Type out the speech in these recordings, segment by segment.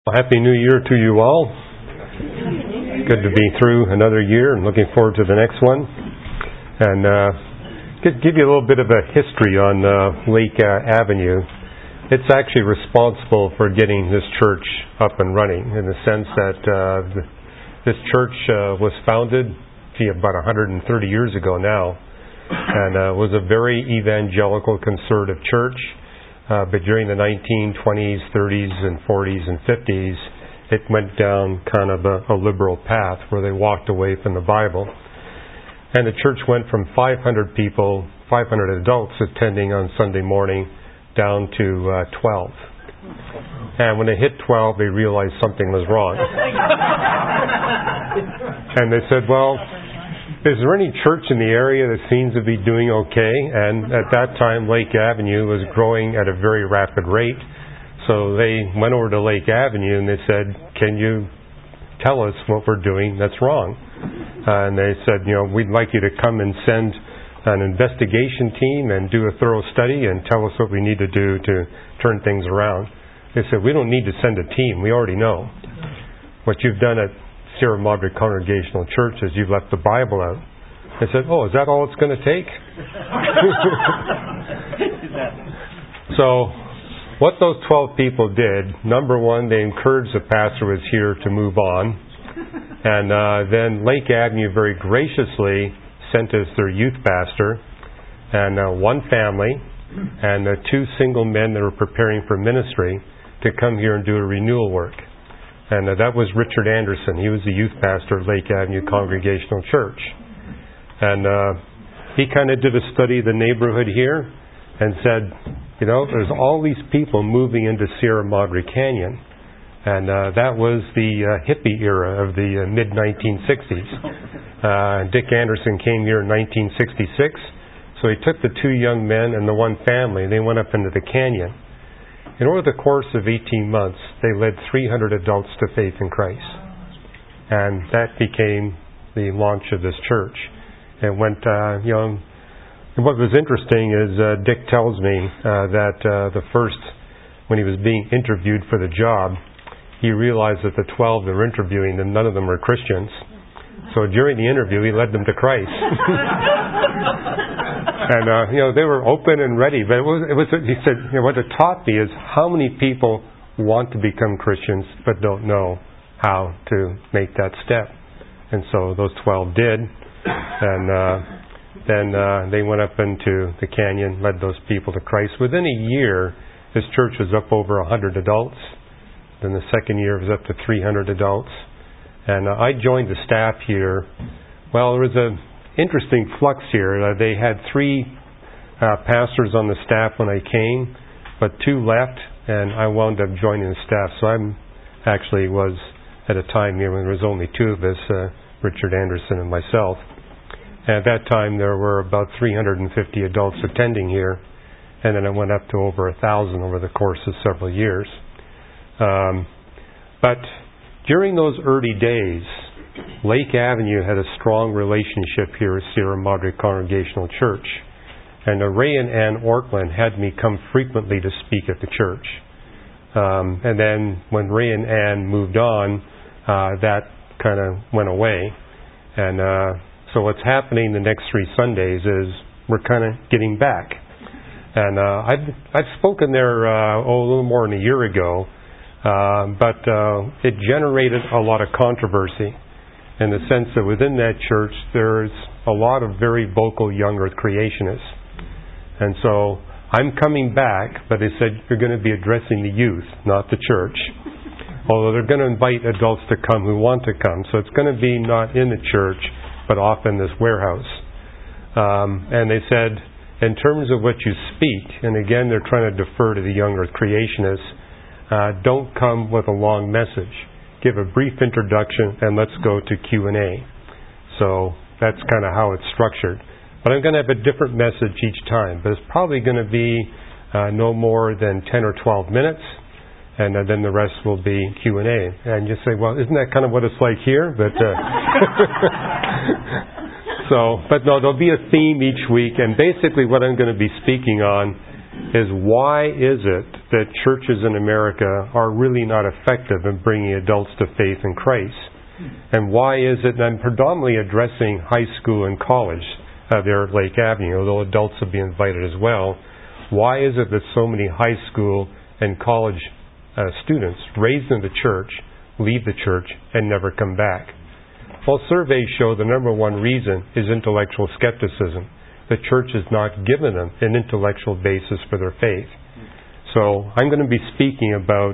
Well, Happy New Year to you all. Good to be through another year and looking forward to the next one. And give you a little bit of a history on Lake Avenue. It's actually responsible for getting this church up and running in the sense that this church was founded about 130 years ago now, and was a very evangelical conservative church. But during the 1920s, 30s, and 40s, and 50s, it went down kind of a liberal path where they walked away from the Bible. And the church went from 500 people, 500 adults attending on Sunday morning, down to 12. And when they hit 12, they realized something was wrong. And they said, well, is there any church in the area that seems to be doing okay? And at that time, Lake Avenue was growing at a very rapid rate. So they went over to Lake Avenue and they said, can you tell us what we're doing that's wrong? And they said, we'd like you to come and send an investigation team and do a thorough study and tell us what we need to do to turn things around. They said, we don't need to send a team. We already know. What you've done at Sierra Madre Congregational Church is you've left the Bible out. I said, is that all it's going to take? So what those 12 people did, number one, they encouraged the pastor who was here to move on. And then Lake Avenue very graciously sent us their youth pastor and one family and two single men that were preparing for ministry to come here and do a renewal work. And that was Richard Anderson. He was the youth pastor at Lake Avenue Congregational Church. And he kind of did a study of the neighborhood here and said, there's all these people moving into Sierra Madre Canyon. And that was the hippie era of the mid-1960s. Dick Anderson came here in 1966. So he took the two young men and the one family, and they went up into the canyon. And over the course of 18 months, they led 300 adults to faith in Christ. And that became the launch of this church. It went, what was interesting is Dick tells me that when he was being interviewed for the job, he realized that the 12 that were interviewing them, none of them were Christians. So during the interview, he led them to Christ. And, they were open and ready. But he said, what it taught me is how many people want to become Christians but don't know how to make that step. And so those 12 did. And then they went up into the canyon, led those people to Christ. Within a year, this church was up over 100 adults. Then the second year it was up to 300 adults. And I joined the staff here. Well, there was an interesting flux here. They had 3 pastors on the staff when I came, but 2 left, and I wound up joining the staff. So I actually was at a time here when there was only 2 of us, Richard Anderson and myself. And at that time there were about 350 adults attending here, and then it went up to over 1,000 over the course of several years. But during those early days, Lake Avenue had a strong relationship here at Sierra Madre Congregational Church. And Ray and Ann Ortland had me come frequently to speak at the church. And then when Ray and Ann moved on, that kind of went away. And so what's happening the next 3 Sundays is we're kind of getting back. And I've spoken there a little more than a year ago, but it generated a lot of controversy in the sense that within that church there's a lot of very vocal young earth creationists. And so I'm coming back, but they said you're going to be addressing the youth, not the church. Although they're going to invite adults to come who want to come. So it's going to be not in the church, but off in this warehouse. And they said, in terms of what you speak, and again they're trying to defer to the young earth creationists, don't come with a long message. Give a brief introduction and let's go to Q&A. So that's kind of how it's structured. But I'm going to have a different message each time. But it's probably going to be no more than 10 or 12 minutes. And then the rest will be Q&A. And you say, well, isn't that kind of what it's like here? But but no, there'll be a theme each week. And basically what I'm going to be speaking on is why is it that churches in America are really not effective in bringing adults to faith in Christ? And why is it, and I'm predominantly addressing high school and college there at Lake Avenue, although adults will be invited as well. Why is it that so many high school and college students raised in the church leave the church and never come back? Well, surveys show the number one reason is intellectual skepticism. The church has not given them an intellectual basis for their faith. So I'm going to be speaking about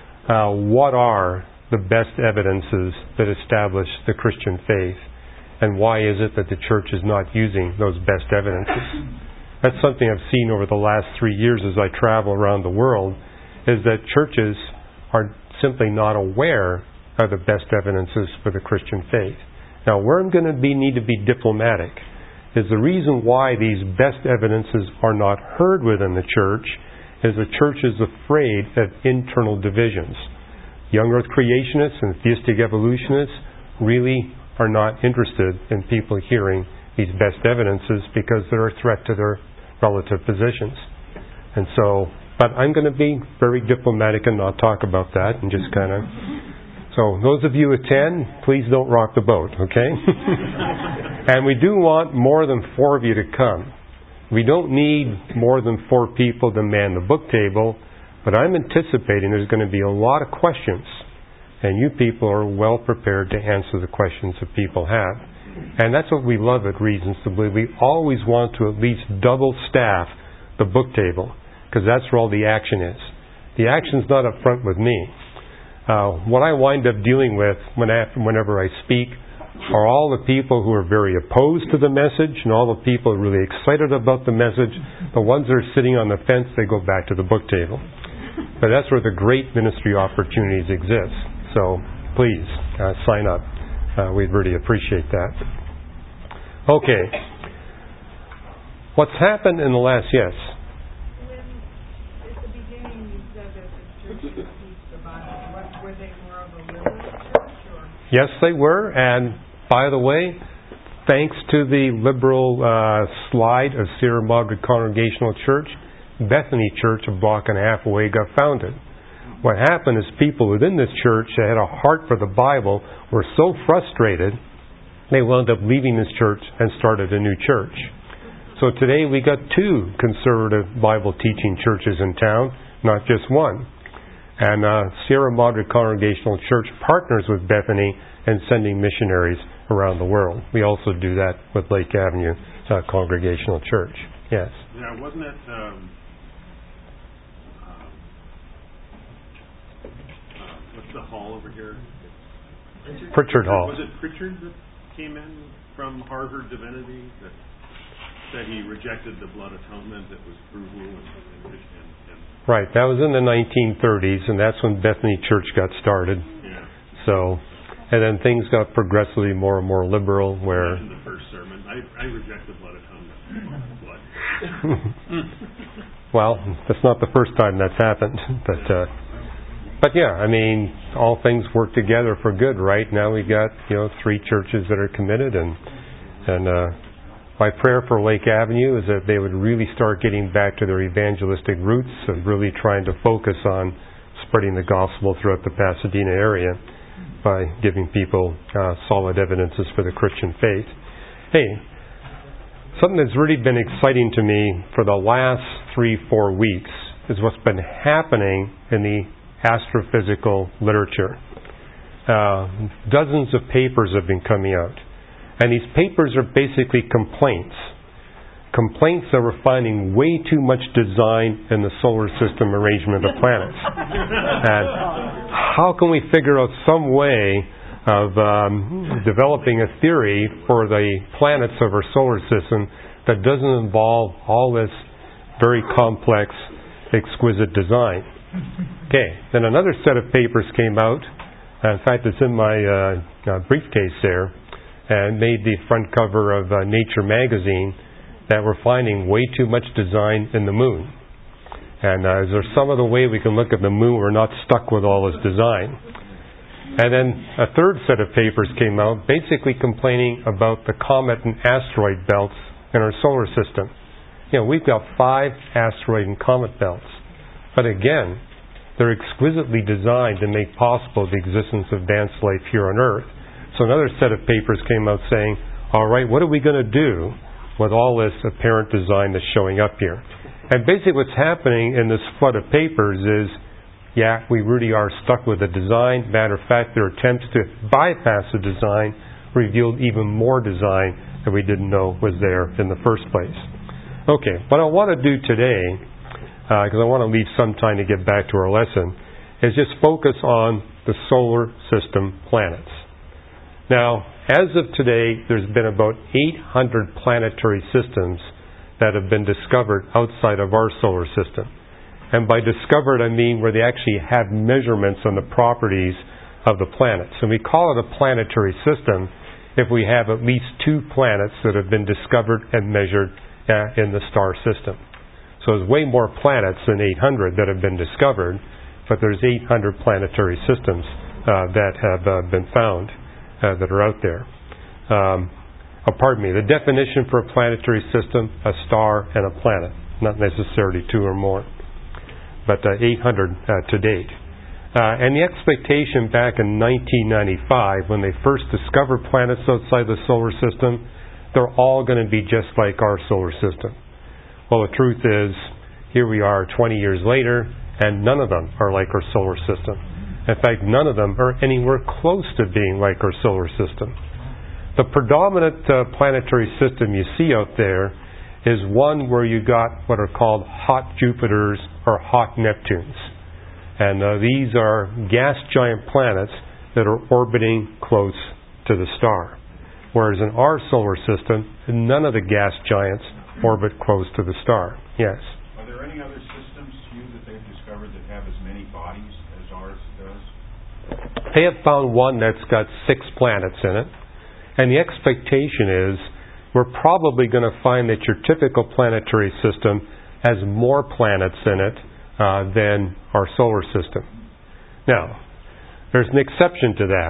what are the best evidences that establish the Christian faith, and why is it that the church is not using those best evidences. That's something I've seen over the last 3 years as I travel around the world, is that churches are simply not aware of the best evidences for the Christian faith. Now, where I'm going to need to be diplomatic is the reason why these best evidences are not heard within the church is the church is afraid of internal divisions. Young earth creationists and theistic evolutionists really are not interested in people hearing these best evidences because they're a threat to their relative positions. And so, but I'm going to be very diplomatic and not talk about that and just kind of... So those of you who attend, please don't rock the boat, okay? And we do want more than 4 of you to come. We don't need more than 4 people to man the book table, but I'm anticipating there's going to be a lot of questions, and you people are well prepared to answer the questions that people have. And that's what we love at Reasons to Believe. We always want to at least double staff the book table, because that's where all the action is. The action's not up front with me. What I wind up dealing with whenever I speak are all the people who are very opposed to the message and all the people who are really excited about the message. The ones that are sitting on the fence, they go back to the book table. But that's where the great ministry opportunities exist. So please sign up. We'd really appreciate that. Okay. What's happened in the last... Yes? At the beginning you said that the church would teach the Bible. Were they more of a liberal church? Or? Yes, they were. And by the way, thanks to the liberal slide of Sierra Madre Congregational Church, Bethany Church a block and a half away got founded. What happened is people within this church that had a heart for the Bible were so frustrated they wound up leaving this church and started a new church. So today we got 2 conservative Bible teaching churches in town, not just one. And Sierra Madre Congregational Church partners with Bethany in sending missionaries around the world. We also do that with Lake Avenue Congregational Church. Yes? Yeah, wasn't it... what's the hall over here? Pritchard Hall. Was it Pritchard that came in from Harvard Divinity that said he rejected the blood atonement that was brutal and Right, that was in the 1930s, and that's when Bethany Church got started. Yeah. So, and then things got progressively more and more liberal, where... In the first sermon, I reject the blood atonement. Blood. Well, that's not the first time that's happened, but yeah, I mean, all things work together for good, right? Now we've got 3 churches that are committed, and my prayer for Lake Avenue is that they would really start getting back to their evangelistic roots and really trying to focus on spreading the gospel throughout the Pasadena area by giving people solid evidences for the Christian faith. Hey, something that's really been exciting to me for the last 3-4 weeks is what's been happening in the astrophysical literature. Dozens of papers have been coming out. And these papers are basically complaints. Complaints that we're finding way too much design in the solar system arrangement of planets. And how can we figure out some way of developing a theory for the planets of our solar system that doesn't involve all this very complex, exquisite design? Okay, then another set of papers came out. In fact, it's in my briefcase there, and made the front cover of Nature magazine, that we're finding way too much design in the moon. And is there some other way we can look at the moon we're not stuck with all this design? And then a third set of papers came out basically complaining about the comet and asteroid belts in our solar system. We've got 5 asteroid and comet belts. But again, they're exquisitely designed to make possible the existence of advanced life here on Earth. So another set of papers came out saying, all right, what are we going to do with all this apparent design that's showing up here? And basically what's happening in this flood of papers is, yeah, we really are stuck with the design. Matter of fact, their attempts to bypass the design revealed even more design that we didn't know was there in the first place. Okay, what I want to do today, because I want to leave some time to get back to our lesson, is just focus on the solar system planets. Now, as of today, there's been about 800 planetary systems that have been discovered outside of our solar system. And by discovered, I mean where they actually have measurements on the properties of the planets. And we call it a planetary system if we have at least 2 planets that have been discovered and measured in the star system. So there's way more planets than 800 that have been discovered, but there's 800 planetary systems that have been found that are out there. The definition for a planetary system, a star and a planet, not necessarily 2 or more, but 800 to date. And the expectation back in 1995, when they first discovered planets outside the solar system, they're all going to be just like our solar system. Well, the truth is, here we are 20 years later, and none of them are like our solar system. In fact, none of them are anywhere close to being like our solar system. The predominant planetary system you see out there is one where you got what are called hot Jupiters or hot Neptunes. And these are gas giant planets that are orbiting close to the star. Whereas in our solar system, none of the gas giants orbit close to the star. Yes? Are there any other systems, that they've discovered that have as many bodies as ours does? They have found one that's got 6 planets in it. And the expectation is we're probably going to find that your typical planetary system has more planets in it than our solar system. Now, there's an exception to that.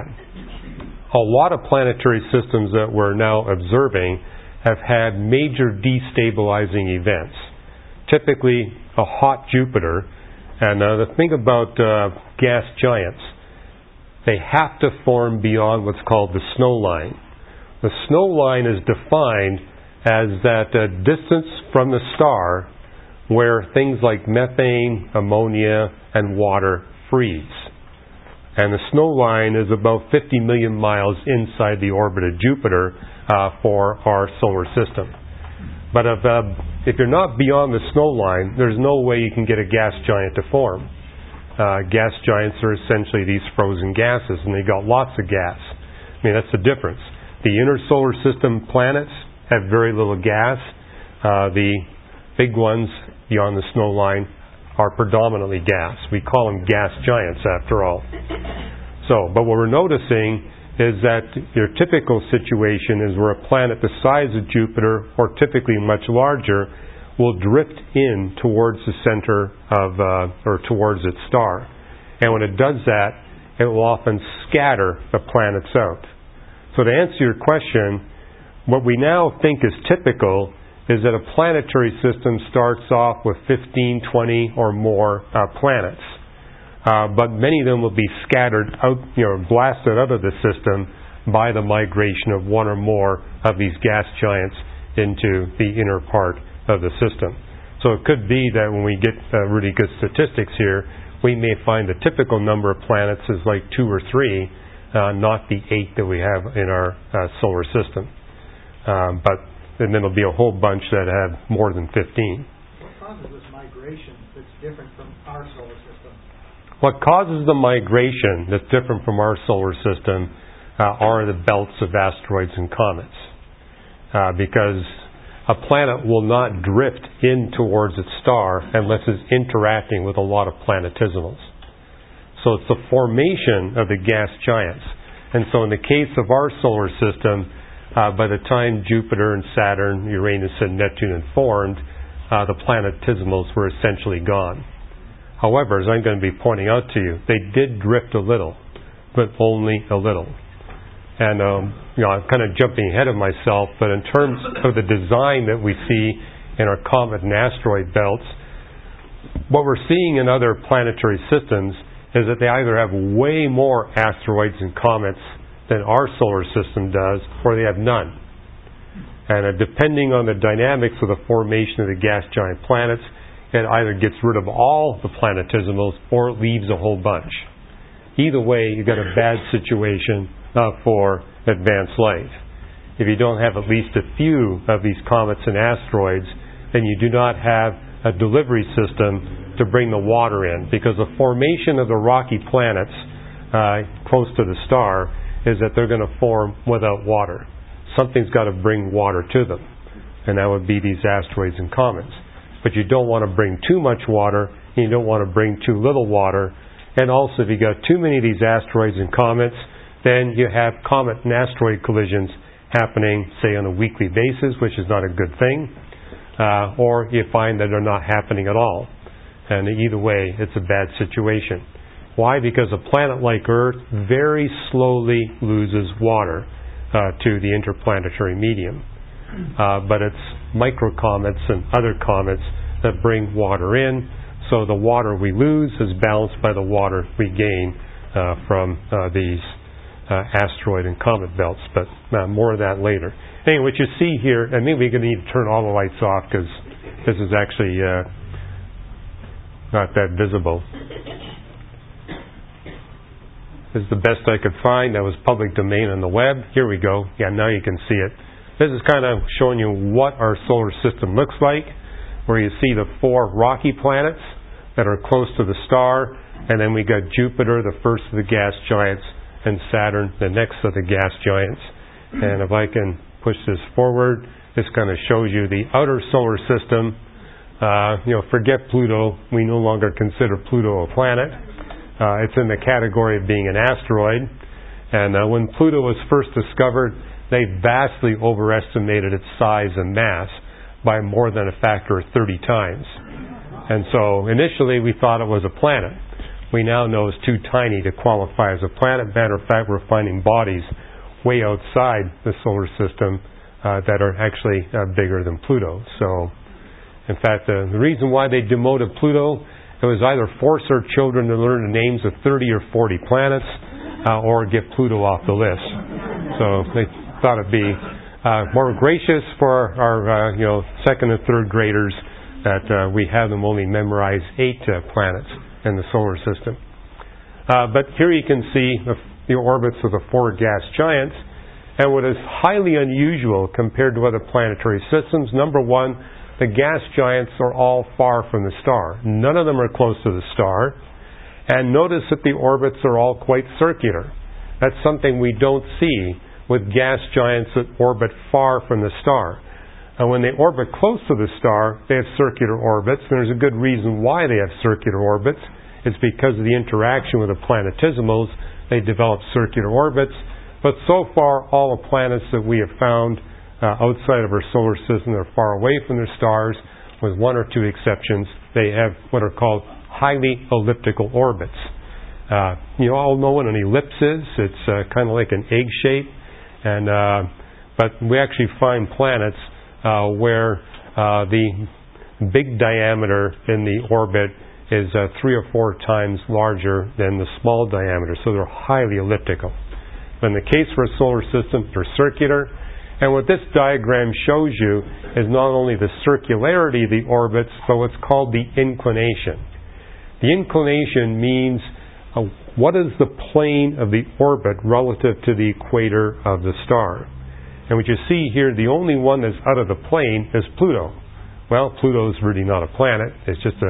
A lot of planetary systems that we're now observing have had major destabilizing events. Typically, a hot Jupiter, and the thing about gas giants, they have to form beyond what's called the snow line. The snow line is defined as that distance from the star where things like methane, ammonia, and water freeze. And the snow line is about 50 million miles inside the orbit of Jupiter for our solar system. But if you're not beyond the snow line, there's no way you can get a gas giant to form. Gas giants are essentially these frozen gases, and they got lots of gas. I mean, that's the difference. The inner solar system planets have very little gas. The big ones beyond the snow line are predominantly gas. We call them gas giants after all. But what we're noticing is that your typical situation is where a planet the size of Jupiter, or typically much larger, will drift in towards the center of, or towards its star. And when it does that, it will often scatter the planets out. So to answer your question, what we now think is typical is that a planetary system starts off with 15, 20 or more planets. But many of them will be scattered out, blasted out of the system by the migration of one or more of these gas giants into the inner part of the system. So it could be that when we get really good statistics here, we may find the typical number of planets is like 2 or 3, not the 8 that we have in our solar system. And then there'll be a whole bunch that have more than 15. What causes this migration that's different from our solar system? What causes the migration that's different from our solar system are the belts of asteroids and comets. Because a planet will not drift in towards its star unless it's interacting with a lot of planetesimals. So it's the formation of the gas giants. And so in the case of our solar system, by the time Jupiter and Saturn, Uranus and Neptune had formed, the planetesimals were essentially gone. However, as I'm going to be pointing out to you, they did drift a little, but only a little. And, I'm kind of jumping ahead of myself, but in terms of the design that we see in our comet and asteroid belts, what we're seeing in other planetary systems is that they either have way more asteroids and comets than our solar system does, or they have none. And depending on the dynamics of the formation of the gas giant planets, it either gets rid of all the planetesimals or it leaves a whole bunch. Either way, you've got a bad situation for advanced life. If you don't have at least a few of these comets and asteroids, then you do not have a delivery system to bring the water in, because the formation of the rocky planets close to the star is that they're going to form without water. Something's got to bring water to them, and that would be these asteroids and comets. But you don't want to bring too much water, and you don't want to bring too little water. And also, if you got too many of these asteroids and comets, then you have comet and asteroid collisions happening, say, on a weekly basis, which is not a good thing, or you find that they're not happening at all. And either way, it's a bad situation. Why? Because a planet like Earth very slowly loses water to the interplanetary medium. But it's microcomets and other comets that bring water in, so the water we lose is balanced by the water we gain from these asteroid and comet belts, but more of that later. Anyway, what you see here, and maybe we're going to need to turn all the lights off because this is actually not that visible. This is the best I could find. That was public domain on the web. Here we go. Yeah, now you can see it. This is kind of showing you what our solar system looks like, where you see the 4 rocky planets that are close to the star, and then we got Jupiter, the first of the gas giants, and Saturn, the next of the gas giants. And if I can push this forward, this kind of shows you the outer solar system. Forget Pluto. We no longer consider Pluto a planet. It's in the category of being an asteroid. And when Pluto was first discovered, they vastly overestimated its size and mass by more than a factor of 30 times. And so initially we thought it was a planet. We now know it's too tiny to qualify as a planet. Matter of fact, we're finding bodies way outside the solar system that are actually bigger than Pluto. So, in fact, the reason why they demoted Pluto, it was either force our children to learn the names of 30 or 40 planets or get Pluto off the list. So they thought it'd be more gracious for our second and third graders that we have them only memorize 8 planets in the solar system. But here you can see the orbits of the 4 gas giants. And what is highly unusual compared to other planetary systems, number one, the gas giants are all far from the star. None of them are close to the star. And notice that the orbits are all quite circular. That's something we don't see with gas giants that orbit far from the star. And when they orbit close to the star, they have circular orbits. And there's a good reason why they have circular orbits. It's because of the interaction with the planetesimals. They develop circular orbits. But so far, all the planets that we have found outside of our solar system that are far away from their stars, with 1 or 2 exceptions, they have what are called highly elliptical orbits. You all know what an ellipse is. It's kind of like an egg shape. But we actually find planets where the big diameter in the orbit is 3 or 4 times larger than the small diameter. So they're highly elliptical. But in the case for a solar system, they're circular. And what this diagram shows you is not only the circularity of the orbits, but what's called the inclination. The inclination means what is the plane of the orbit relative to the equator of the star. And what you see here, the only one that's out of the plane is Pluto. Well, Pluto is really not a planet. It's just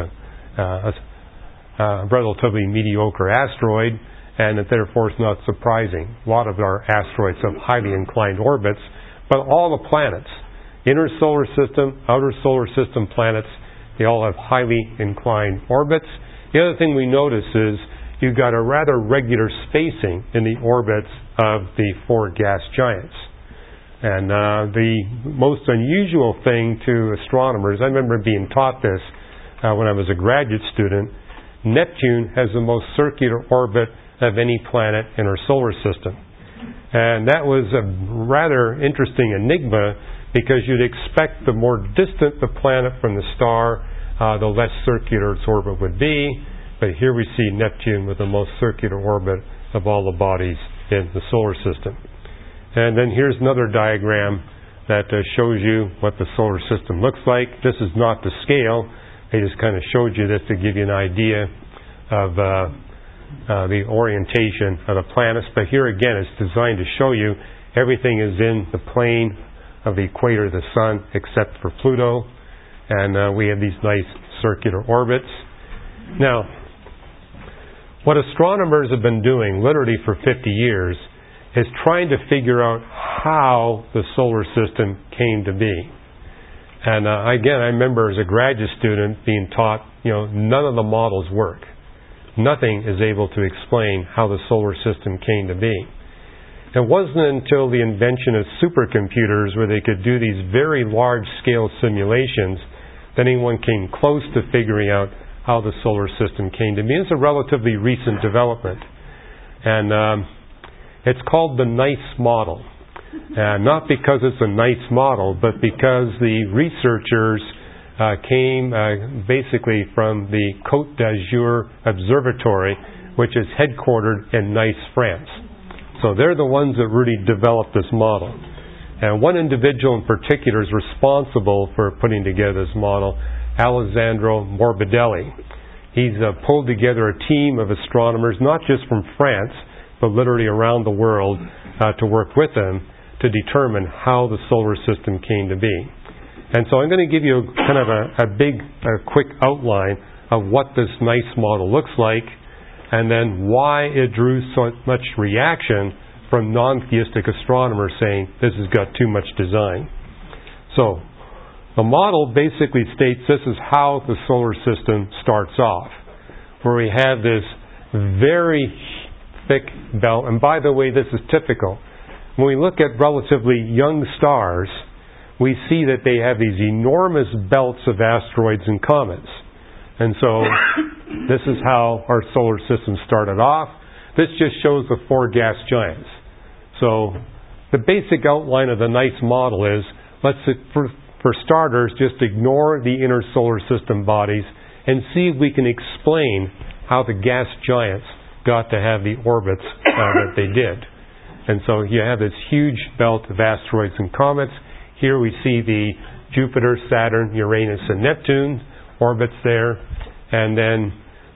a relatively mediocre asteroid, and that therefore is not surprising. A lot of our asteroids have highly inclined orbits, but all the planets, inner solar system, outer solar system planets, they all have highly inclined orbits. The other thing we notice is you've got a rather regular spacing in the orbits of the 4 gas giants. And the most unusual thing to astronomers, I remember being taught this when I was a graduate student, Neptune has the most circular orbit of any planet in our solar system. And that was a rather interesting enigma, because you'd expect the more distant the planet from the star, the less circular its orbit would be. But here we see Neptune with the most circular orbit of all the bodies in the solar system. And then here's another diagram that shows you what the solar system looks like. This is not the scale. I just kind of showed you this to give you an idea of the orientation of the planets. But here again, it's designed to show you everything is in the plane of the equator of the Sun except for Pluto. And we have these nice circular orbits. Now, what astronomers have been doing literally for 50 years is trying to figure out how the solar system came to be. And again, I remember as a graduate student being taught, none of the models work. Nothing is able to explain how the solar system came to be. It wasn't until the invention of supercomputers where they could do these very large-scale simulations that anyone came close to figuring out how the solar system came to be. It's a relatively recent development. And it's called the NICE model. Not because it's a nice model, but because the researchers came basically from the Côte d'Azur Observatory, which is headquartered in Nice, France. So they're the ones that really developed this model. And one individual in particular is responsible for putting together this model, Alessandro Morbidelli. He's pulled together a team of astronomers, not just from France, but literally around the world, to work with him to determine how the solar system came to be. And so I'm going to give you kind of a quick outline of what this NICE model looks like, and then why it drew so much reaction from non-theistic astronomers saying this has got too much design. So the model basically states this is how the solar system starts off, where we have this very thick belt. And by the way, this is typical. When we look at relatively young stars, we see that they have these enormous belts of asteroids and comets. And so this is how our solar system started off. This just shows the four gas giants. So the basic outline of the NICE model is, let's, for starters, just ignore the inner solar system bodies and see if we can explain how the gas giants got to have the orbits that they did. And so you have this huge belt of asteroids and comets. Here we see the Jupiter, Saturn, Uranus, and Neptune orbits there. And then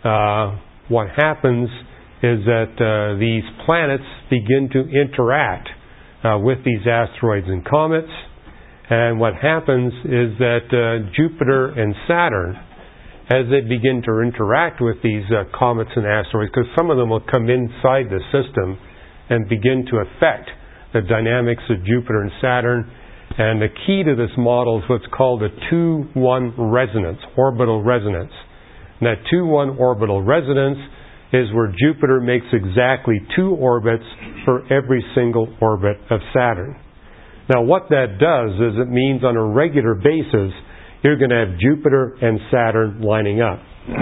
what happens is that these planets begin to interact with these asteroids and comets. And what happens is that Jupiter and Saturn, as they begin to interact with these comets and asteroids, because some of them will come inside the system and begin to affect the dynamics of Jupiter and Saturn. And the key to this model is what's called a 2-1 resonance, orbital resonance. And that 2-1 orbital resonance is where Jupiter makes exactly 2 orbits for every single orbit of Saturn. Now what that does is it means on a regular basis you're going to have Jupiter and Saturn lining up.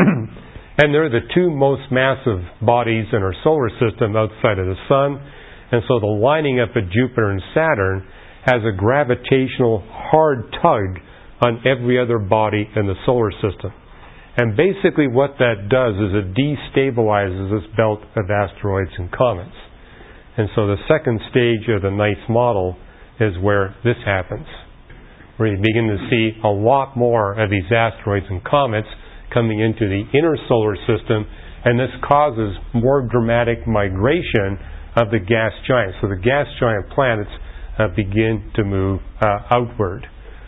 And they're the 2 most massive bodies in our solar system outside of the Sun. And so the lining up of Jupiter and Saturn has a gravitational hard tug on every other body in the solar system. And basically what that does is it destabilizes this belt of asteroids and comets. And so the second stage of the NICE model is where this happens, where you begin to see a lot more of these asteroids and comets coming into the inner solar system, and this causes more dramatic migration of the gas giants. So the gas giant planets begin to move outward.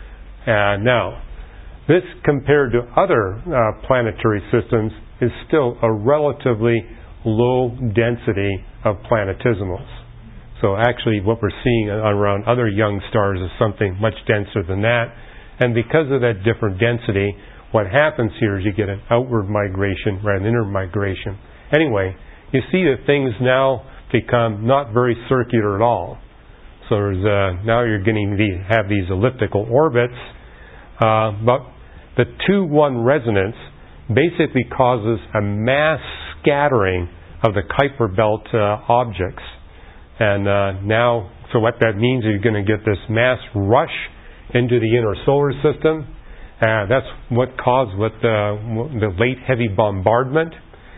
Now, this compared to other planetary systems is still a relatively low density of planetesimals. So actually what we're seeing around other young stars is something much denser than that. And because of that different density, what happens here is you get an outward migration rather than inner migration. Anyway, you see that things now become not very circular at all. So now you're getting have these elliptical orbits, but the 2-1 resonance basically causes a mass scattering of the Kuiper belt objects. And now, so what that means is you're going to get this mass rush into the inner solar system, That's what caused the late heavy bombardment.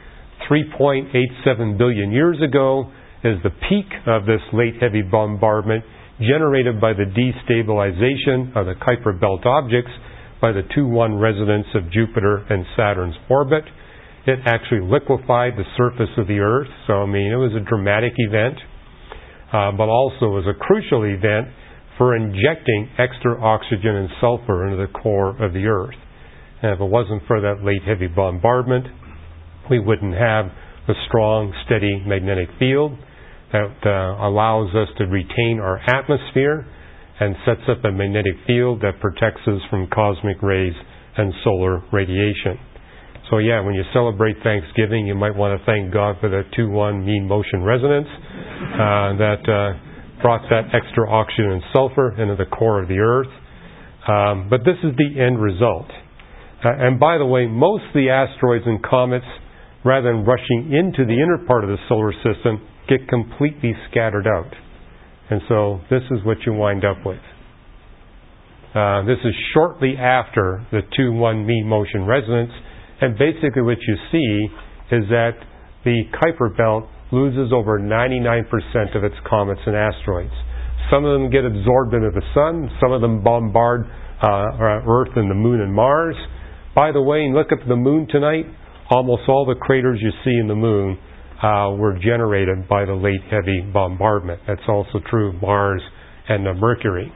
3.87 billion years ago is the peak of this late heavy bombardment generated by the destabilization of the Kuiper Belt objects by the 2-1 resonance of Jupiter and Saturn's orbit. It actually liquefied the surface of the Earth, so it was a dramatic event, but also was a crucial event for injecting extra oxygen and sulfur into the core of the Earth. And if it wasn't for that late heavy bombardment, we wouldn't have the strong, steady magnetic field that allows us to retain our atmosphere and sets up a magnetic field that protects us from cosmic rays and solar radiation. So when you celebrate Thanksgiving, you might want to thank God for the 2-1 mean motion resonance that brought that extra oxygen and sulfur into the core of the Earth. But this is the end result. And by the way, most of the asteroids and comets, rather than rushing into the inner part of the solar system, get completely scattered out. And so this is what you wind up with. This is shortly after the 2-1 mean motion resonance. And basically what you see is that the Kuiper Belt loses over 99% of its comets and asteroids. Some of them get absorbed into the Sun. Some of them bombard Earth and the Moon and Mars. By the way, look at the Moon tonight. Almost all the craters you see in the Moon were generated by the late heavy bombardment. That's also true of Mars and Mercury.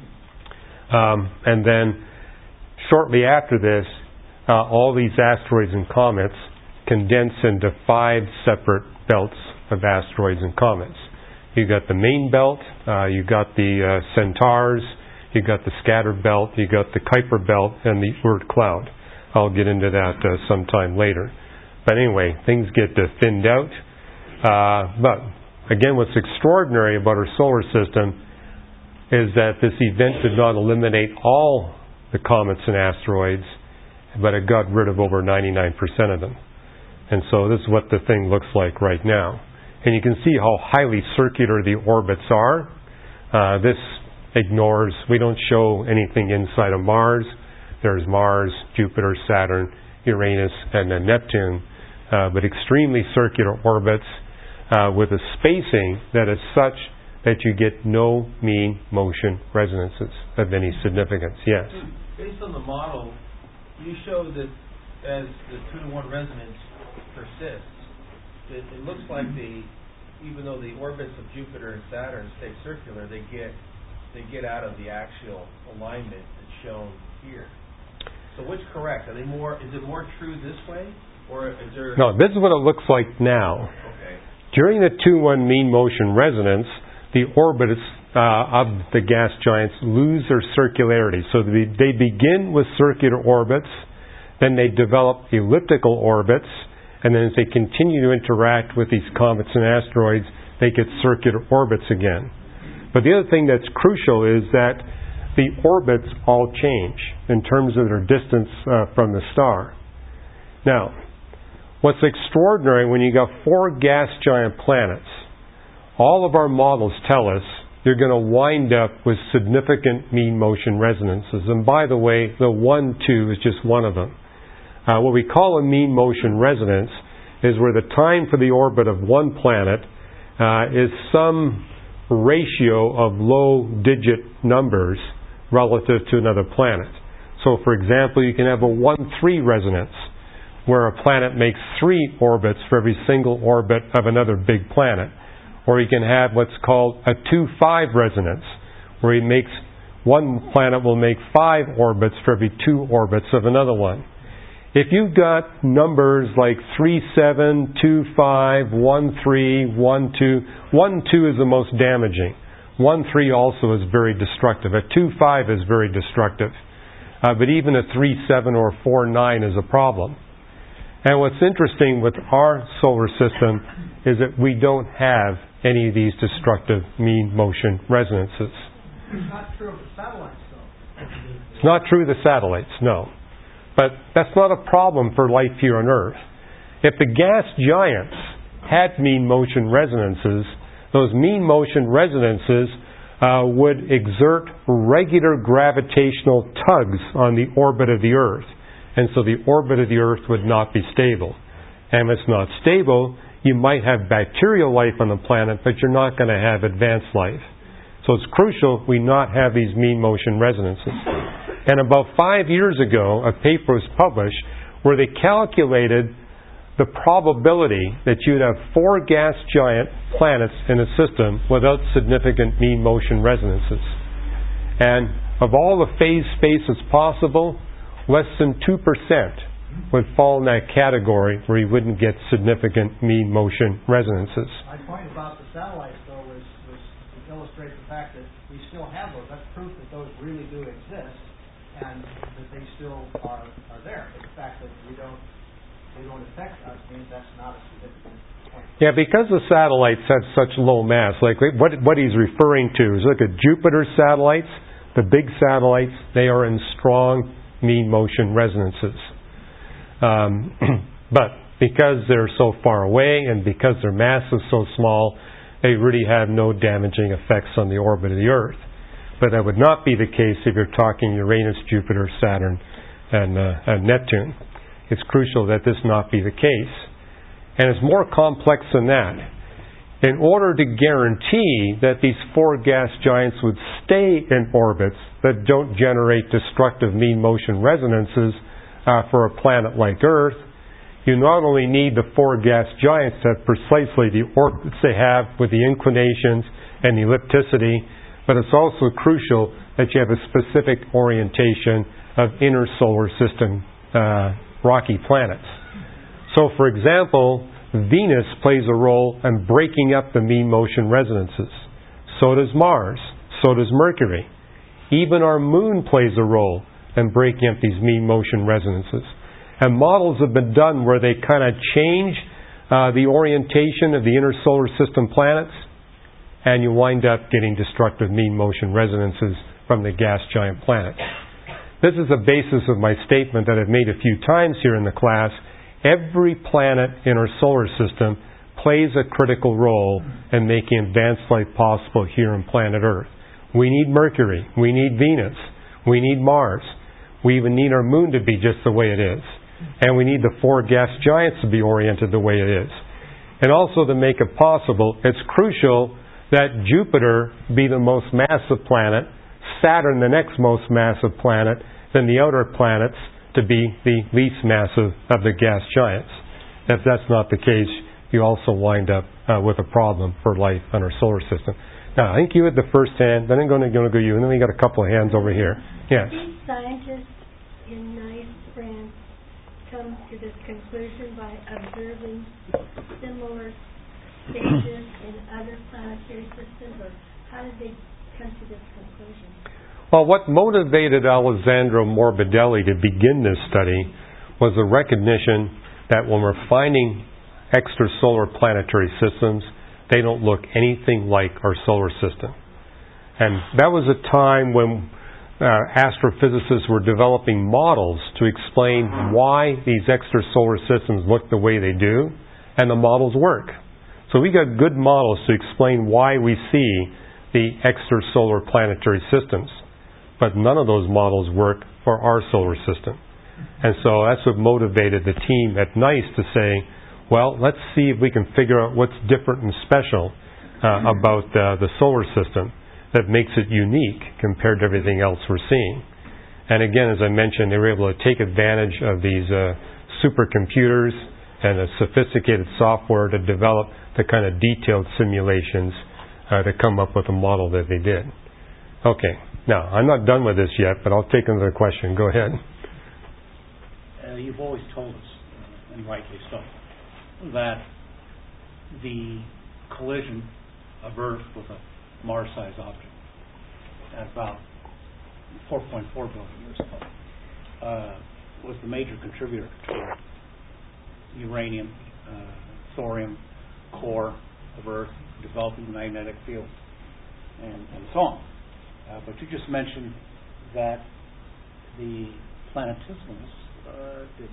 And then shortly after this, all these asteroids and comets condense into 5 separate belts of asteroids and comets. You got the main belt, you got the Centaurs, you got the scattered belt, you got the Kuiper Belt, and the Oort cloud. I'll get into that sometime later. But anyway, things get thinned out. But again, what's extraordinary about our solar system is that this event did not eliminate all the comets and asteroids, but it got rid of over 99% of them. And so this is what the thing looks like right now. And you can see how highly circular the orbits are. This ignores, we don't show anything inside of Mars. There's Mars, Jupiter, Saturn, Uranus, and then Neptune. But extremely circular orbits with a spacing that is such that you get no mean motion resonances of any significance. Yes? Based on the model, you show that as the 2-to-1 resonance persists, it looks like even though the orbits of Jupiter and Saturn stay circular, they get out of the axial alignment that's shown here. So which correct? Are they more? Is it more true this way, or is there? No, this is what it looks like now. Okay. During the 2-1 mean motion resonance, the orbits of the gas giants lose their circularity. So they begin with circular orbits, then they develop elliptical orbits, and then as they continue to interact with these comets and asteroids, they get circular orbits again. But the other thing that's crucial is that the orbits all change in terms of their distance from the star. Now, what's extraordinary when you got 4 gas giant planets, all of our models tell us you're going to wind up with significant mean motion resonances. And by the way, the 1-2 is just one of them. What we call a mean motion resonance is where the time for the orbit of one planet is some ratio of low digit numbers relative to another planet. So for example, you can have a 1-3 resonance where a planet makes 3 orbits for every single orbit of another big planet. Or you can have what's called a 2-5 resonance where one planet will make 5 orbits for every 2 orbits of another one. If you've got numbers like 3-7, 2-5, 1-3, 1-2, 1-2 is the most damaging. 1-3 also is very destructive. A 2-5 is very destructive. But even a 3-7 or 4-9 is a problem. And what's interesting with our solar system is that we don't have any of these destructive mean motion resonances. It's not true of the satellites, though. It's not true of the satellites, no. But that's not a problem for life here on Earth. If the gas giants had mean motion resonances, those mean motion resonances would exert regular gravitational tugs on the orbit of the Earth. And so the orbit of the Earth would not be stable. And if it's not stable, you might have bacterial life on the planet, but you're not going to have advanced life. So it's crucial we not have these mean motion resonances. And about 5 years ago, a paper was published where they calculated the probability that you'd have 4 gas giant planets in a system without significant mean motion resonances. And of all the phase spaces possible, less than 2% would fall in that category where you wouldn't get significant mean motion resonances. My point about the satellites, though, was to illustrate the fact that we still have those. That's proof that those really do exist and that they still are there. But the fact that they don't affect us means that's not a significant point. Yeah, because the satellites have such low mass, like what he's referring to is look at Jupiter satellites, the big satellites, they are in strong mean motion resonances. But because they're so far away and because their mass is so small, they really have no damaging effects on the orbit of the Earth. But that would not be the case if you're talking Uranus, Jupiter, Saturn, and Neptune. It's crucial that this not be the case. And it's more complex than that. In order to guarantee that these 4 gas giants would stay in orbits that don't generate destructive mean motion resonances for a planet like Earth, you not only need the 4 gas giants to have precisely the orbits they have with the inclinations and the ellipticity, but it's also crucial that you have a specific orientation of inner solar system rocky planets. So, for example, Venus plays a role in breaking up the mean motion resonances. So does Mars. So does Mercury. Even our Moon plays a role in breaking up these mean motion resonances. And models have been done where they kind of change the orientation of the inner solar system planets, and you wind up getting destructive mean motion resonances from the gas giant planets. This is the basis of my statement that I've made a few times here in the class. Every planet in our solar system plays a critical role in making advanced life possible here on planet Earth. We need Mercury. We need Venus. We need Mars. We even need our Moon to be just the way it is. And we need the 4 gas giants to be oriented the way it is. And also to make it possible, it's crucial that Jupiter be the most massive planet, Saturn the next most massive planet, then the outer planets to be the least massive of the gas giants. If that's not the case, you also wind up with a problem for life in our solar system. Now, I think you had the first hand, then I'm going to go you, and then we got a couple of hands over here. Yes? These scientists in Nice, France, come to this conclusion by observing similar stages in other planetary systems, or how did they come to this conclusion? Well, what motivated Alessandro Morbidelli to begin this study was the recognition that when we're finding extrasolar planetary systems, they don't look anything like our solar system. And that was a time when astrophysicists were developing models to explain why these extrasolar systems look the way they do, and the models work. So we got good models to explain why we see the extrasolar planetary systems. But none of those models work for our solar system. And so that's what motivated the team at NICE to say, well, let's see if we can figure out what's different and special about the solar system that makes it unique compared to everything else we're seeing. And again, as I mentioned, they were able to take advantage of these supercomputers and a sophisticated software to develop the kind of detailed simulations to come up with a model that they did. Okay. Now, I'm not done with this yet, but I'll take another question. Go ahead. You've always told us, and rightly so, that the collision of Earth with a Mars-sized object at about 4.4 billion years ago was the major contributor to uranium, thorium core of Earth, developing the magnetic field, and so on. But you just mentioned that the planetesimals did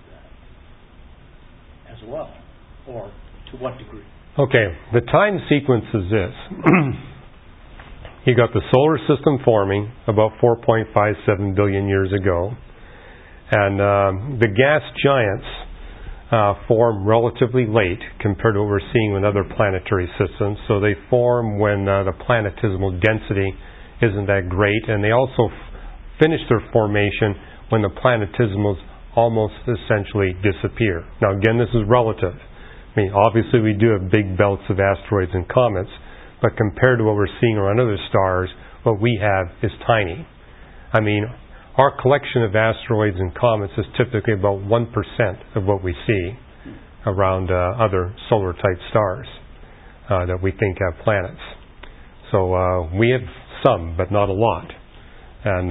that as well, or to what degree? Okay, the time sequence is this. you got the solar system forming about 4.57 billion years ago. And the gas giants form relatively late compared to what we're seeing in other planetary systems. So they form when the planetesimal density isn't that great. And they also finish their formation when the planetesimals almost essentially disappear. Now again, this is relative. I mean, obviously we do have big belts of asteroids and comets, but compared to what we're seeing around other stars, what we have is tiny. I mean, our collection of asteroids and comets is typically about 1% of what we see around other solar-type stars that we think have planets. So we have some, but not a lot. And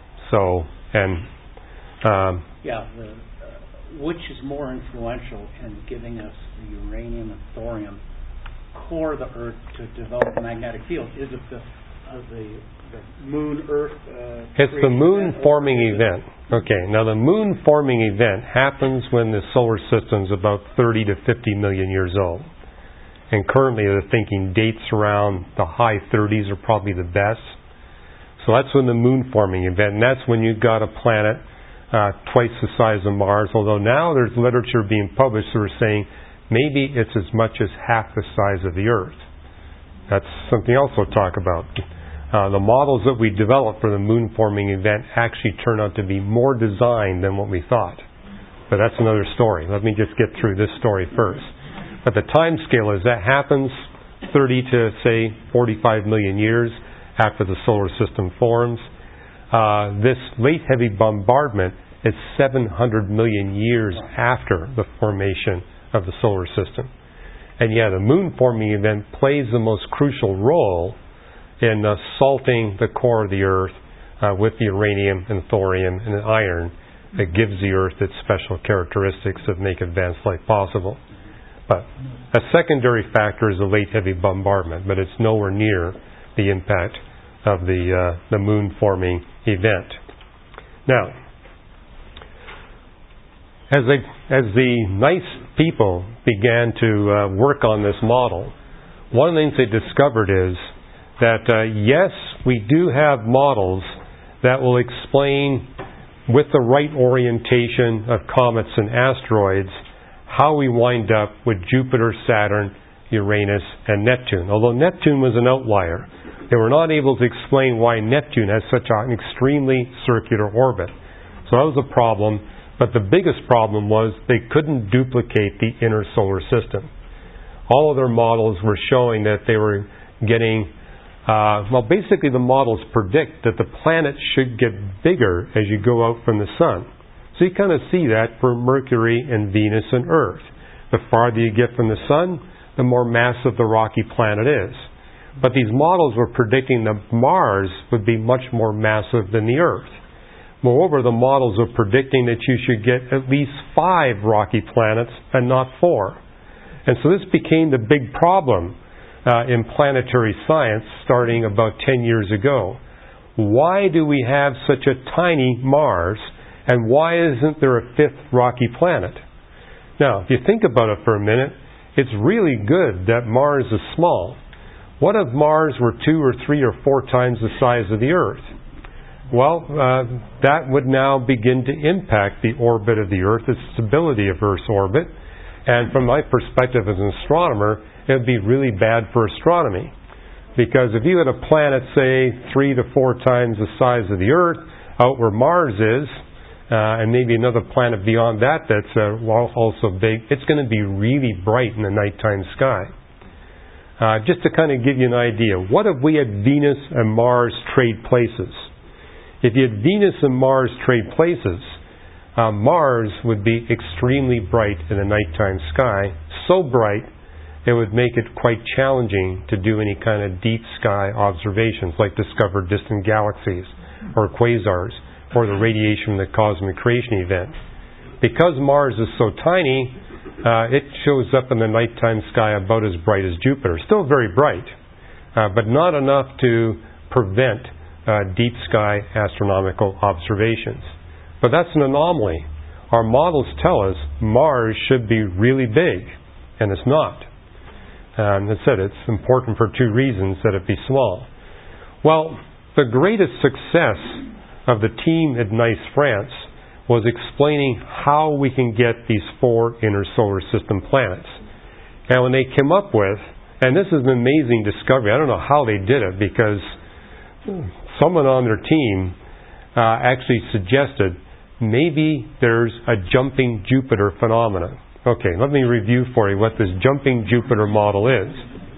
which is more influential in giving us the uranium and thorium core of the Earth to develop a magnetic field? Is it the moon-Earth? It's the moon-forming event. Okay, now the moon-forming event happens when the solar system's about 30 to 50 million years old. And currently they're thinking dates around the high 30s are probably the best. So that's when the moon-forming event, and that's when you've got a planet twice the size of Mars, although now there's literature being published that are saying maybe it's as much as half the size of the Earth. That's something else we'll talk about. The models that we developed for the moon-forming event actually turn out to be more designed than what we thought. But that's another story. Let me just get through this story first. But the time scale is that happens 30 to, say, 45 million years after the solar system forms. This late heavy bombardment is 700 million years after the formation of the solar system. And the moon-forming event plays the most crucial role in salting the core of the Earth with the uranium and thorium and the iron that gives the Earth its special characteristics that make advanced life possible. But a secondary factor is the late heavy bombardment, but it's nowhere near the impact of the moon-forming event. Now, as the nice people began to work on this model, one of the things they discovered is that yes, we do have models that will explain with the right orientation of comets and asteroids how we wind up with Jupiter, Saturn, Uranus, and Neptune. Although Neptune was an outlier, they were not able to explain why Neptune has such an extremely circular orbit. So that was a problem, but the biggest problem was they couldn't duplicate the inner solar system. All of their models were showing that they were getting, basically the models predict that the planets should get bigger as you go out from the Sun. So you kind of see that for Mercury and Venus and Earth. The farther you get from the Sun, the more massive the rocky planet is. But these models were predicting that Mars would be much more massive than the Earth. Moreover, the models were predicting that you should get at least 5 rocky planets and not 4. And so this became the big problem in planetary science starting about 10 years ago. Why do we have such a tiny Mars, and why isn't there a 5th rocky planet? Now, if you think about it for a minute, it's really good that Mars is small. What if Mars were 2 or 3 or 4 times the size of the Earth? Well, that would now begin to impact the orbit of the Earth, the stability of Earth's orbit. And from my perspective as an astronomer, it would be really bad for astronomy. Because if you had a planet, say, 3 to 4 times the size of the Earth, out where Mars is, and maybe another planet beyond that that's also big, it's going to be really bright in the nighttime sky. Just to kind of give you an idea, what if we had Venus and Mars trade places? If you had Venus and Mars trade places, Mars would be extremely bright in the nighttime sky, so bright it would make it quite challenging to do any kind of deep sky observations, like discover distant galaxies or quasars, or the radiation from the cosmic creation event. Because Mars is so tiny, it shows up in the nighttime sky about as bright as Jupiter. Still very bright, but not enough to prevent deep sky astronomical observations. But that's an anomaly. Our models tell us Mars should be really big, and it's not. As I said, it's important for 2 reasons that it be small. Well, the greatest success of the team at NICE France was explaining how we can get these 4 inner solar system planets. And when they came up with, and this is an amazing discovery, I don't know how they did it, because someone on their team actually suggested maybe there's a jumping Jupiter phenomenon. Okay, let me review for you what this jumping Jupiter model is.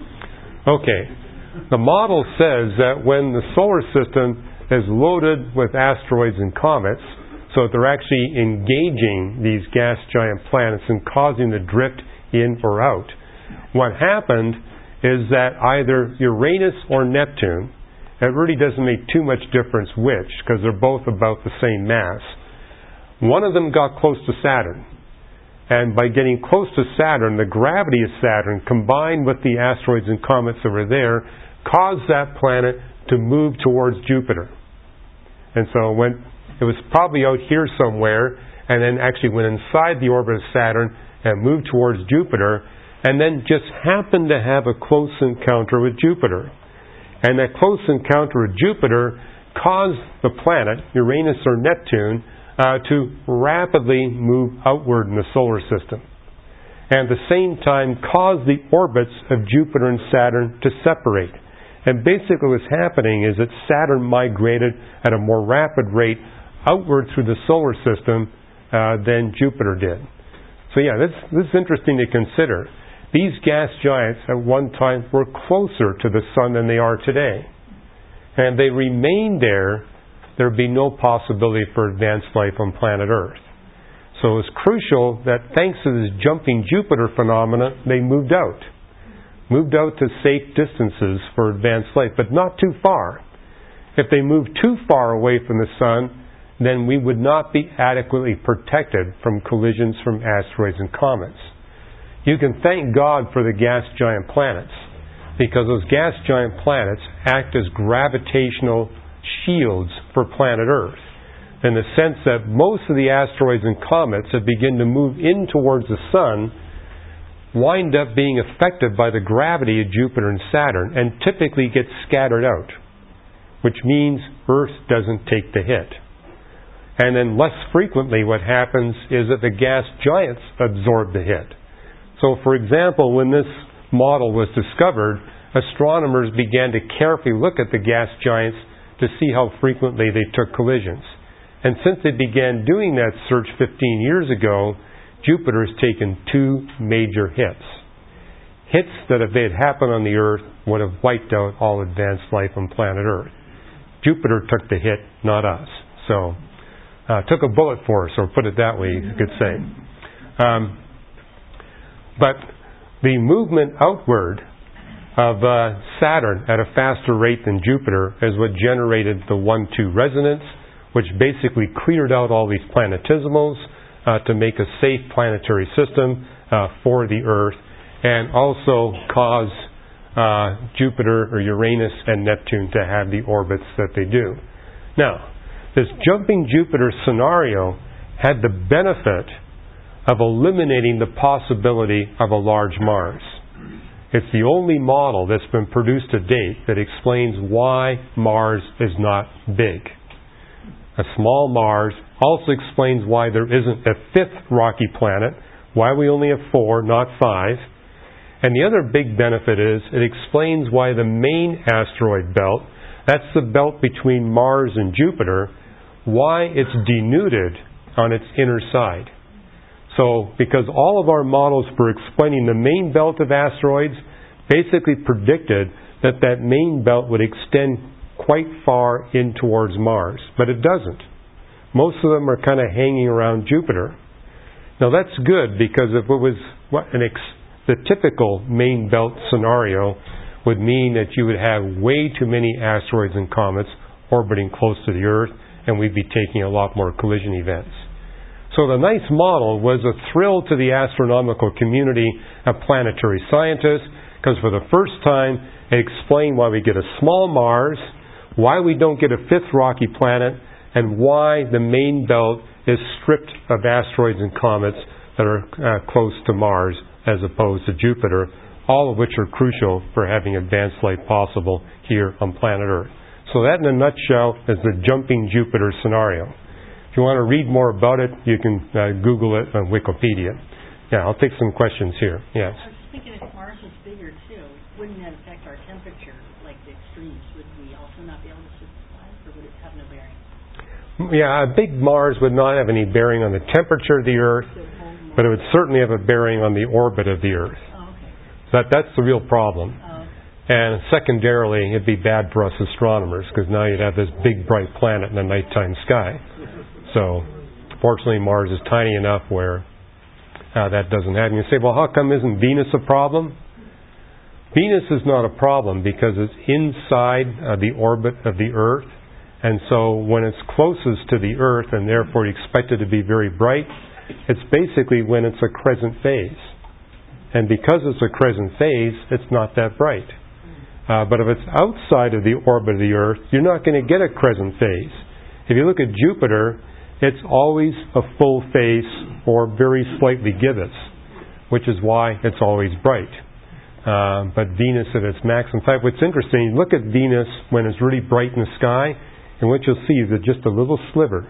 Okay, the model says that when the solar system is loaded with asteroids and comets, so that they're actually engaging these gas giant planets and causing the drift in or out, what happened is that either Uranus or Neptune, it really doesn't make too much difference which, because they're both about the same mass, one of them got close to Saturn. And by getting close to Saturn, the gravity of Saturn combined with the asteroids and comets that were there caused that planet to move towards Jupiter. And so it was probably out here somewhere, and then actually went inside the orbit of Saturn and moved towards Jupiter, and then just happened to have a close encounter with Jupiter. And that close encounter with Jupiter caused the planet, Uranus or Neptune, to rapidly move outward in the solar system. And at the same time caused the orbits of Jupiter and Saturn to separate. And basically what's happening is that Saturn migrated at a more rapid rate outward through the solar system than Jupiter did. So yeah, this is interesting to consider. These gas giants at one time were closer to the Sun than they are today. And they remained there, there would be no possibility for advanced life on planet Earth. So it's crucial that thanks to this jumping Jupiter phenomena, they moved out. Moved out to safe distances for advanced life, but not too far. If they moved too far away from the Sun, then we would not be adequately protected from collisions from asteroids and comets. You can thank God for the gas giant planets, because those gas giant planets act as gravitational shields for planet Earth, in the sense that most of the asteroids and comets that begin to move in towards the Sun wind up being affected by the gravity of Jupiter and Saturn and typically get scattered out, which means Earth doesn't take the hit. And then less frequently what happens is that the gas giants absorb the hit. So for example, when this model was discovered, astronomers began to carefully look at the gas giants to see how frequently they took collisions. And since they began doing that search 15 years ago, Jupiter has taken 2 major hits. Hits that if they had happened on the Earth would have wiped out all advanced life on planet Earth. Jupiter took the hit, not us. So, took a bullet for us, or put it that way, you could say. But the movement outward of Saturn at a faster rate than Jupiter is what generated the 1-2 resonance, which basically cleared out all these planetesimals to make a safe planetary system for the Earth, and also caused Jupiter or Uranus and Neptune to have the orbits that they do. Now, this jumping Jupiter scenario had the benefit of eliminating the possibility of a large Mars. It's the only model that's been produced to date that explains why Mars is not big. A small Mars also explains why there isn't a 5th rocky planet, why we only have 4, not 5. And the other big benefit is it explains why the main asteroid belt, that's the belt between Mars and Jupiter, why it's denuded on its inner side. So, because all of our models for explaining the main belt of asteroids basically predicted that that main belt would extend quite far in towards Mars, but it doesn't. Most of them are kind of hanging around Jupiter. Now that's good, because if it was the typical main belt scenario would mean that you would have way too many asteroids and comets orbiting close to the Earth, and we'd be taking a lot more collision events. So the NICE model was a thrill to the astronomical community of planetary scientists, because for the first time it explained why we get a small Mars, why we don't get a 5th rocky planet, and why the main belt is stripped of asteroids and comets that are close to Mars as opposed to Jupiter, all of which are crucial for having advanced life possible here on planet Earth. So that in a nutshell is the jumping Jupiter scenario. If you want to read more about it, you can Google it on Wikipedia. Yeah, I'll take some questions here. Yes. I was thinking if Mars was bigger too, wouldn't that affect our temperature, like the extremes? Would we also not be able to synthesize, or would it have no bearing? Yeah, a big Mars would not have any bearing on the temperature of the Earth, but it would certainly have a bearing on the orbit of the Earth. Oh, okay. So that's the real problem. Oh, And secondarily, it'd be bad for us astronomers because now you'd have this big bright planet in the nighttime sky. So, fortunately, Mars is tiny enough where that doesn't happen. You say, well, how come isn't Venus a problem? Venus is not a problem because it's inside the orbit of the Earth. And so when it's closest to the Earth and therefore you expect it to be very bright, it's basically when it's a crescent phase. And because it's a crescent phase, it's not that bright. But if it's outside of the orbit of the Earth, you're not going to get a crescent phase. If you look at Jupiter, it's always a full face or very slightly gibbous, which is why it's always bright. But Venus at its max. In fact, what's interesting, you look at Venus when it's really bright in the sky, and what you'll see is that just a little sliver.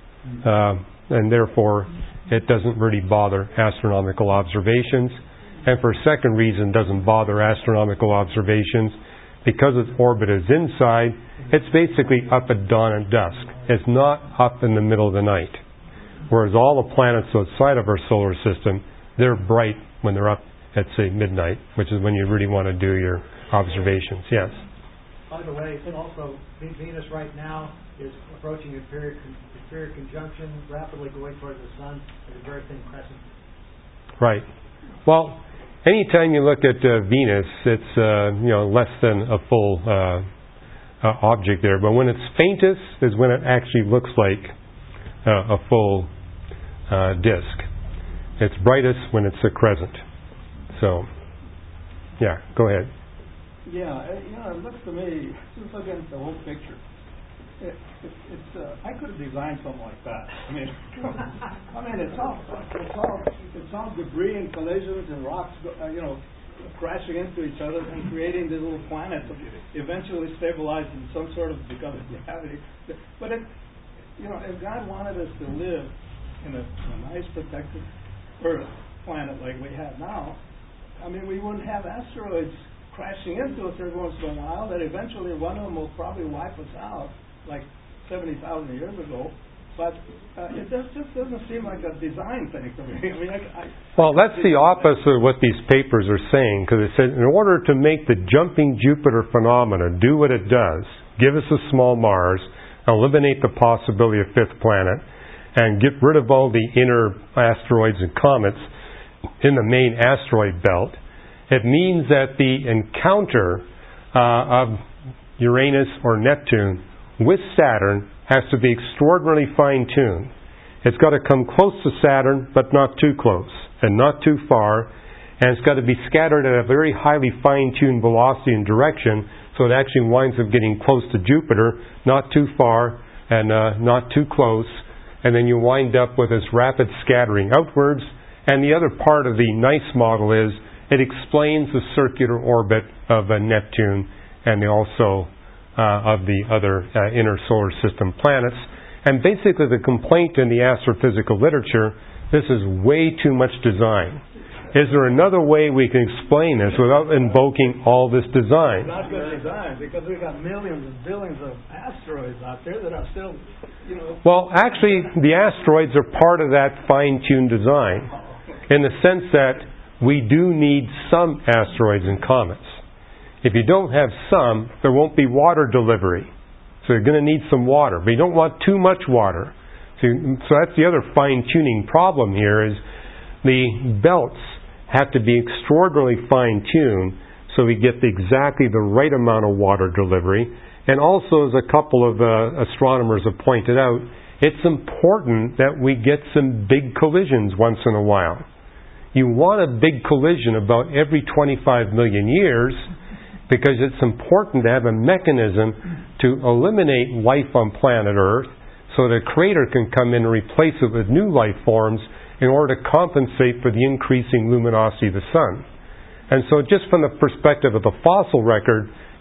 And therefore, it doesn't really bother astronomical observations. And for a second reason, doesn't bother astronomical observations. Because its orbit is inside, it's basically up at dawn and dusk. It's not up in the middle of the night. Whereas all the planets outside of our solar system, they're bright when they're up at, say, midnight, which is when you really want to do your observations. Yes? By the way, also, Venus right now is approaching a period conjunction, rapidly going towards the Sun at a very thin crescent. Right. Well, anytime you look at Venus, it's less than a full object there. But when it's faintest is when it actually looks like a full disk. It's brightest when it's a crescent. So, yeah, go ahead. Yeah, it looks to me, just looking at the whole picture, I could have designed something like that. It's all debris and collisions and rocks, crashing into each other and creating these little planets, eventually stabilized in some sort of because of gravity. But if God wanted us to live in a nice protected Earth planet like we have now, we wouldn't have asteroids crashing into us every once in a while. That eventually one of them will probably wipe us out, like 70,000 years ago. But it just doesn't seem like a design thing to me. Well, that's the opposite of what these papers are saying, because it says in order to make the jumping Jupiter phenomena do what it does, give us a small Mars, eliminate the possibility of fifth planet, and get rid of all the inner asteroids and comets in the main asteroid belt, it means that the encounter of Uranus or Neptune with Saturn has to be extraordinarily fine-tuned. It's got to come close to Saturn, but not too close, and not too far, and it's got to be scattered at a very highly fine-tuned velocity and direction, so it actually winds up getting close to Jupiter, not too far, and not too close, and then you wind up with this rapid scattering outwards. And the other part of the NICE model is it explains the circular orbit of Neptune and also of the other inner solar system planets. And basically the complaint in the astrophysical literature, this is way too much design. Is there another way we can explain this without invoking all this design? It's not good design because we've got millions and billions of asteroids out there that are still, Well, actually, the asteroids are part of that fine-tuned design in the sense that we do need some asteroids and comets. If you don't have some, there won't be water delivery. So you're going to need some water. But you don't want too much water. So that's the other fine-tuning problem here is the belts have to be extraordinarily fine-tuned so we get exactly the right amount of water delivery. And also, as a couple of astronomers have pointed out, it's important that we get some big collisions once in a while. You want a big collision about every 25 million years because it's important to have a mechanism to eliminate life on planet Earth so that a crater can come in and replace it with new life forms in order to compensate for the increasing luminosity of the Sun. And so just from the perspective of the fossil record,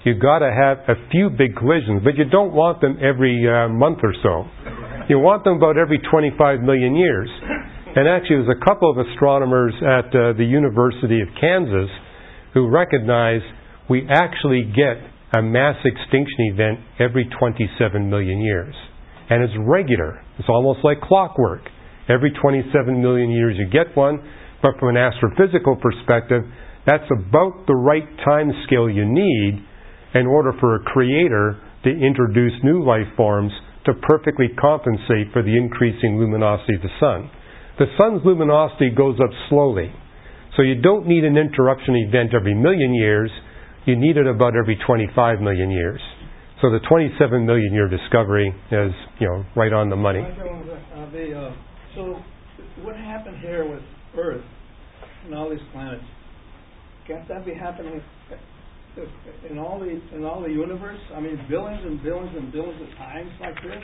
you've got to have a few big collisions, but you don't want them every month or so. You want them about every 25 million years. And actually, there's a couple of astronomers at the University of Kansas who recognize we actually get a mass extinction event every 27 million years. And it's regular. It's almost like clockwork. Every 27 million years you get one, but from an astrophysical perspective, that's about the right time scale you need in order for a creator to introduce new life forms to perfectly compensate for the increasing luminosity of the sun. The sun's luminosity goes up slowly, so you don't need an interruption event every million years. You need it about every 25 million years. So the 27 million year discovery is, right on the money. So what happened here with Earth and all these planets? Can't that be happening in all the universe? I mean, billions and billions and billions of times like this?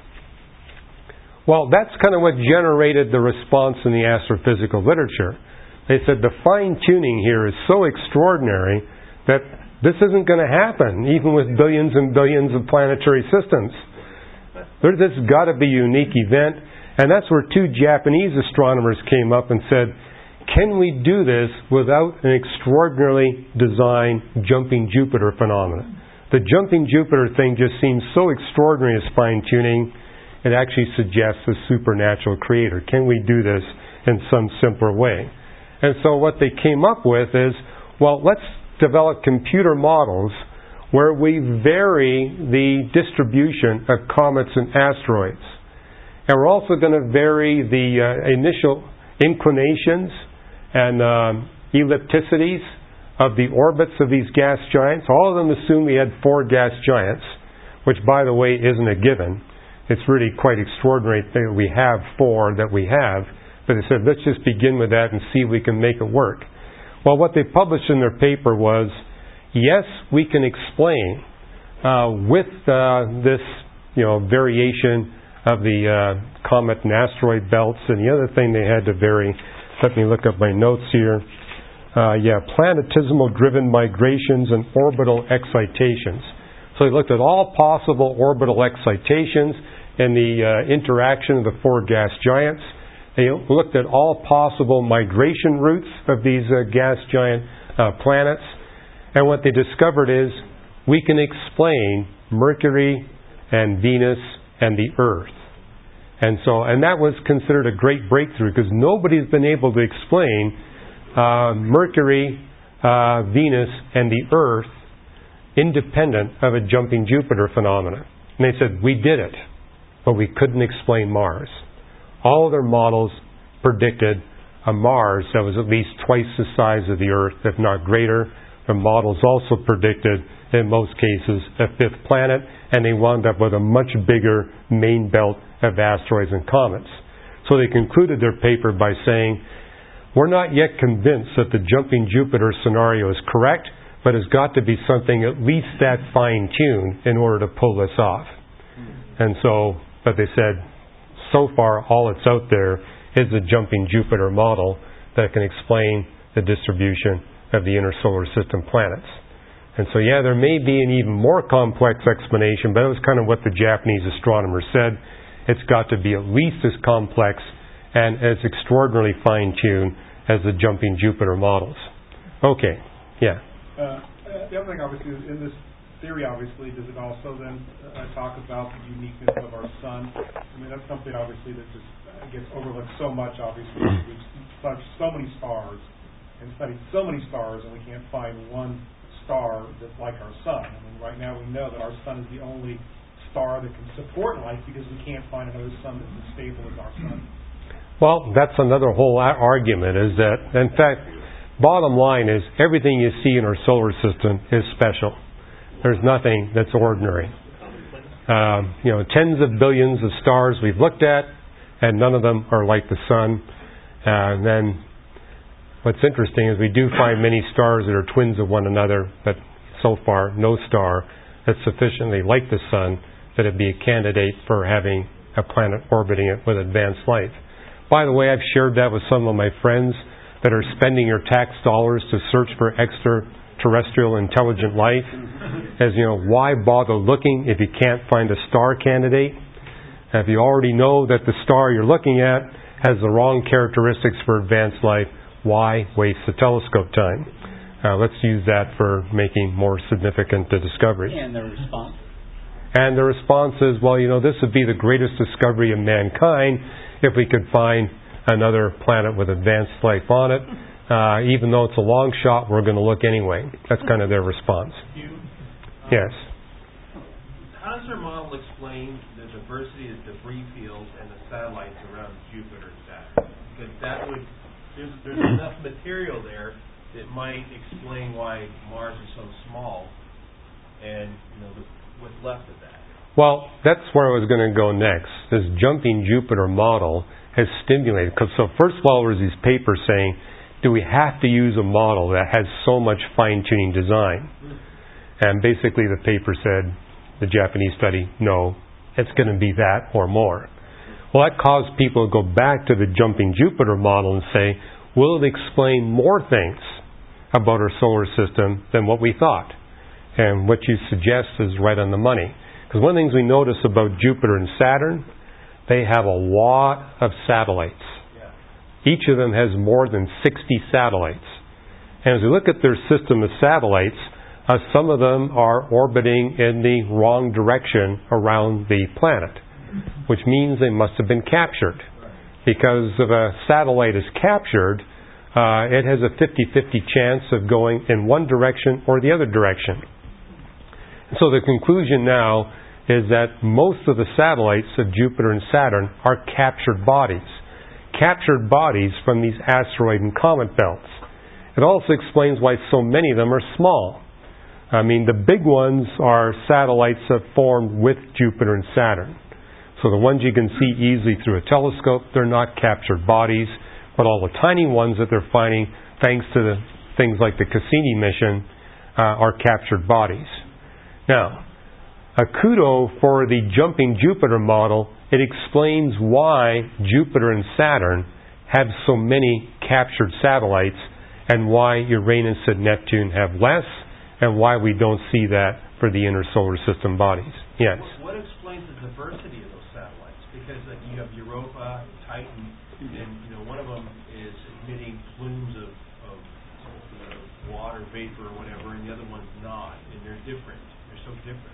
Well, that's kind of what generated the response in the astrophysical literature. They said the fine-tuning here is so extraordinary that this isn't going to happen, even with billions and billions of planetary systems. This has got to be a unique event. And that's where two Japanese astronomers came up and said, can we do this without an extraordinarily designed jumping Jupiter phenomenon? The jumping Jupiter thing just seems so extraordinary as fine-tuning, it actually suggests a supernatural creator. Can we do this in some simpler way? And so what they came up with is, well, let's develop computer models where we vary the distribution of comets and asteroids. And we're also going to vary the initial inclinations and ellipticities of the orbits of these gas giants. All of them assume we had 4 gas giants, which, by the way, isn't a given. It's really quite extraordinary that we have 4 that we have. But they said, let's just begin with that and see if we can make it work. Well, what they published in their paper was, yes, we can explain with this, variation of the comet and asteroid belts. And the other thing they had to vary, let me look up my notes here. Planetesimal driven migrations and orbital excitations. So they looked at all possible orbital excitations and the interaction of the 4 gas giants. They looked at all possible migration routes of these gas giant planets. And what they discovered is we can explain Mercury and Venus and the Earth. And that was considered a great breakthrough because nobody's been able to explain Mercury, Venus, and the Earth independent of a jumping Jupiter phenomenon. And they said, we did it, but we couldn't explain Mars. All their models predicted a Mars that was at least twice the size of the Earth, if not greater. The models also predicted, in most cases, a 5th planet, and they wound up with a much bigger main belt of asteroids and comets. So they concluded their paper by saying, we're not yet convinced that the jumping Jupiter scenario is correct, but it's got to be something at least that fine-tuned in order to pull this off. But they said, so far all that's out there is the jumping Jupiter model that can explain the distribution of the inner solar system planets. And so, there may be an even more complex explanation, but it was kind of what the Japanese astronomers said. It's got to be at least as complex and as extraordinarily fine-tuned as the jumping Jupiter models. Okay, yeah. The other thing, obviously, is in this theory, obviously, does it also then talk about the uniqueness of our sun? I mean, that's something, obviously, that just gets overlooked so much, obviously. We've studied so many stars and studied so many stars, and we can't find one star that's like our sun. I mean, right now we know that our sun is the only star that can support life because we can't find another sun that's as stable as our sun. Well, that's another whole argument, is that, in fact, bottom line is everything you see in our solar system is special. There's nothing that's ordinary. Tens of billions of stars we've looked at, and none of them are like the sun. And then what's interesting is we do find many stars that are twins of one another, but so far no star that's sufficiently like the sun that it'd be a candidate for having a planet orbiting it with advanced life. By the way, I've shared that with some of my friends that are spending your tax dollars to search for terrestrial intelligent life. As you know, why bother looking if you can't find a star candidate? If you already know that the star you're looking at has the wrong characteristics for advanced life, why waste the telescope time? Let's use that for making more significant discoveries. And the response? And the response is, well, this would be the greatest discovery of mankind if we could find another planet with advanced life on it. Even though it's a long shot, we're going to look anyway. That's kind of their response. Yes. How does their model explain the diversity of debris fields and the satellites around Jupiter and Saturn? Because there's enough material there that might explain why Mars is so small, and what's left of that. Well, that's where I was going to go next. This jumping Jupiter model has stimulated. So first of all, there was these papers saying, do we have to use a model that has so much fine-tuning design? And basically the paper said, the Japanese study, no, it's going to be that or more. Well, that caused people to go back to the jumping Jupiter model and say, will it explain more things about our solar system than what we thought? And what you suggest is right on the money. Because one of the things we notice about Jupiter and Saturn, they have a lot of satellites. Each of them has more than 60 satellites. And as we look at their system of satellites, some of them are orbiting in the wrong direction around the planet, which means they must have been captured. Because if a satellite is captured, it has a 50-50 chance of going in one direction or the other direction. So the conclusion now is that most of the satellites of Jupiter and Saturn are captured bodies from these asteroid and comet belts. It also explains why so many of them are small. I mean, the big ones are satellites that formed with Jupiter and Saturn. So the ones you can see easily through a telescope, they're not captured bodies, but all the tiny ones that they're finding, thanks to the things like the Cassini mission, are captured bodies. Now, a kudo for the jumping Jupiter model. It explains why Jupiter and Saturn have so many captured satellites and why Uranus and Neptune have less, and why we don't see that for the inner solar system bodies. Yes? What explains the diversity of those satellites? Because you have Europa, Titan, and one of them is emitting plumes of water vapor or whatever, and the other one's not, and they're different. They're so different.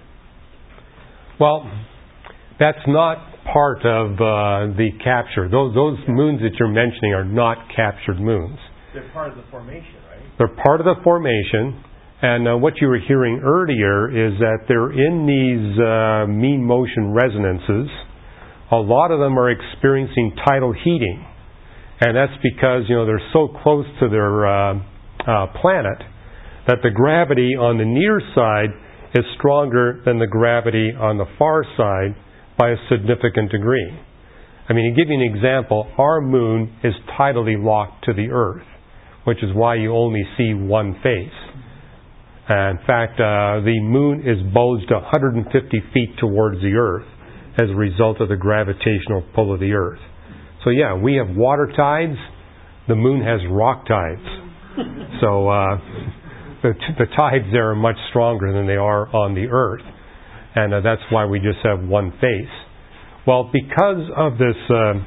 Well, that's not part of the capture. Those moons that you're mentioning are not captured moons. They're part of the formation, right? They're part of the formation. And what you were hearing earlier is that they're in these mean motion resonances. A lot of them are experiencing tidal heating. And that's because, they're so close to their planet that the gravity on the near side is stronger than the gravity on the far side by a significant degree. I mean, to give you an example, our moon is tidally locked to the Earth, which is why you only see one face. In fact, the moon is bulged 150 feet towards the Earth as a result of the gravitational pull of the Earth. So yeah, we have water tides. The moon has rock tides. So the tides there are much stronger than they are on the Earth. And that's why we just have one face. Well, because of this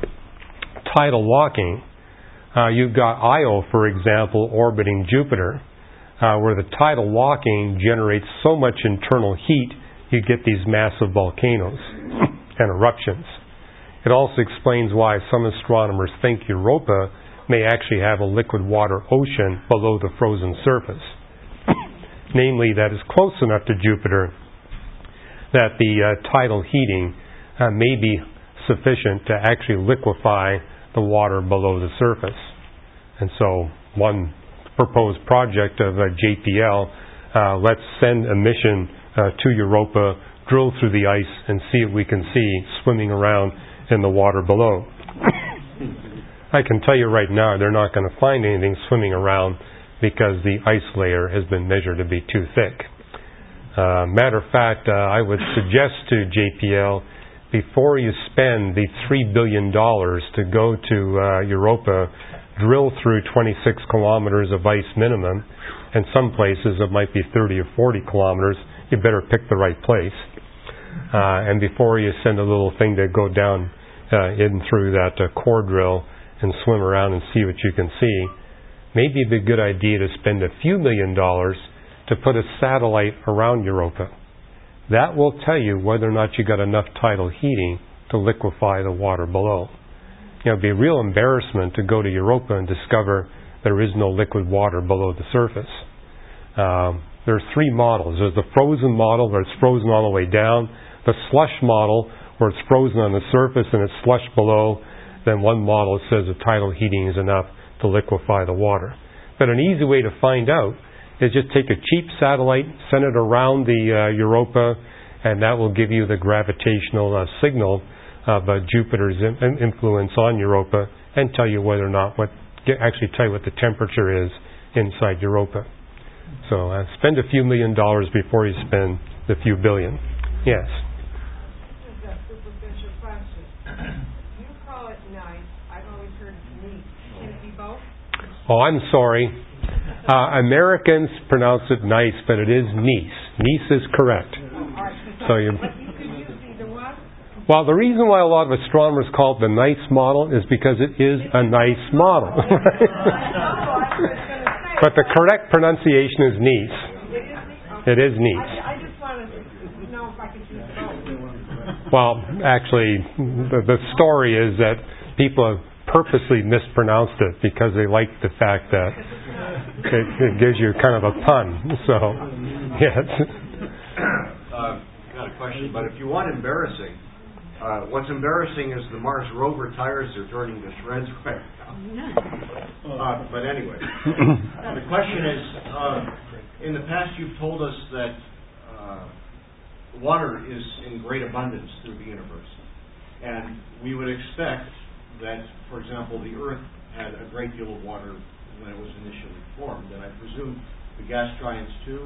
tidal locking, you've got Io, for example, orbiting Jupiter, where the tidal locking generates so much internal heat, you get these massive volcanoes and eruptions. It also explains why some astronomers think Europa may actually have a liquid water ocean below the frozen surface. Namely, that is close enough to Jupiter that the tidal heating may be sufficient to actually liquefy the water below the surface. And so one proposed project of JPL, let's send a mission to Europa, drill through the ice, and see what we can see swimming around in the water below. I can tell you right now, they're not going to find anything swimming around because the ice layer has been measured to be too thick. Matter of fact, I would suggest to JPL, before you spend the $3 billion to go to Europa drill through 26 kilometers of ice minimum, and some places it might be 30 or 40 kilometers. You better pick the right place. And before you send a little thing to go down in through that core drill and swim around and see what you can see, maybe it'd be a good idea to spend a few $1 million to put a satellite around Europa. That will tell you whether or not you got enough tidal heating to liquefy the water below. You know, it'd be a real embarrassment to go to Europa and discover there is no liquid water below the surface. There's three models. There's the frozen model where it's frozen all the way down, the slush model where it's frozen on the surface and it's slush below. Then one model says the tidal heating is enough to liquefy the water. But an easy way to find out is just take a cheap satellite, send it around the Europa, and that will give you the gravitational signal of Jupiter's influence on Europa and tell you whether or not actually tell you what the temperature is inside Europa. So spend a few $1 million before you spend the few billion. Yes. This is a superficial question. You call it nice. I've always heard neat. Can it be both? Oh, I'm sorry. Americans pronounce it nice, but it is Nice. Nice is correct. So you But you could use either one. Well, the reason why a lot of astronomers call it the nice model is because it is a nice model. But the correct pronunciation is Nice. It is Nice. I just wanted to know if I could use both. Well, actually, the story is that people have purposely mispronounced it because they like the fact that it gives you kind of a pun. So, yes. Got a question, but if you want embarrassing, what's embarrassing is the Mars rover tires are turning to shreds right now. But anyway, the question is, in the past you've told us that water is in great abundance through the universe. And we would expect that, for example, the Earth had a great deal of water when it was initially formed, and I presume the gas giants too.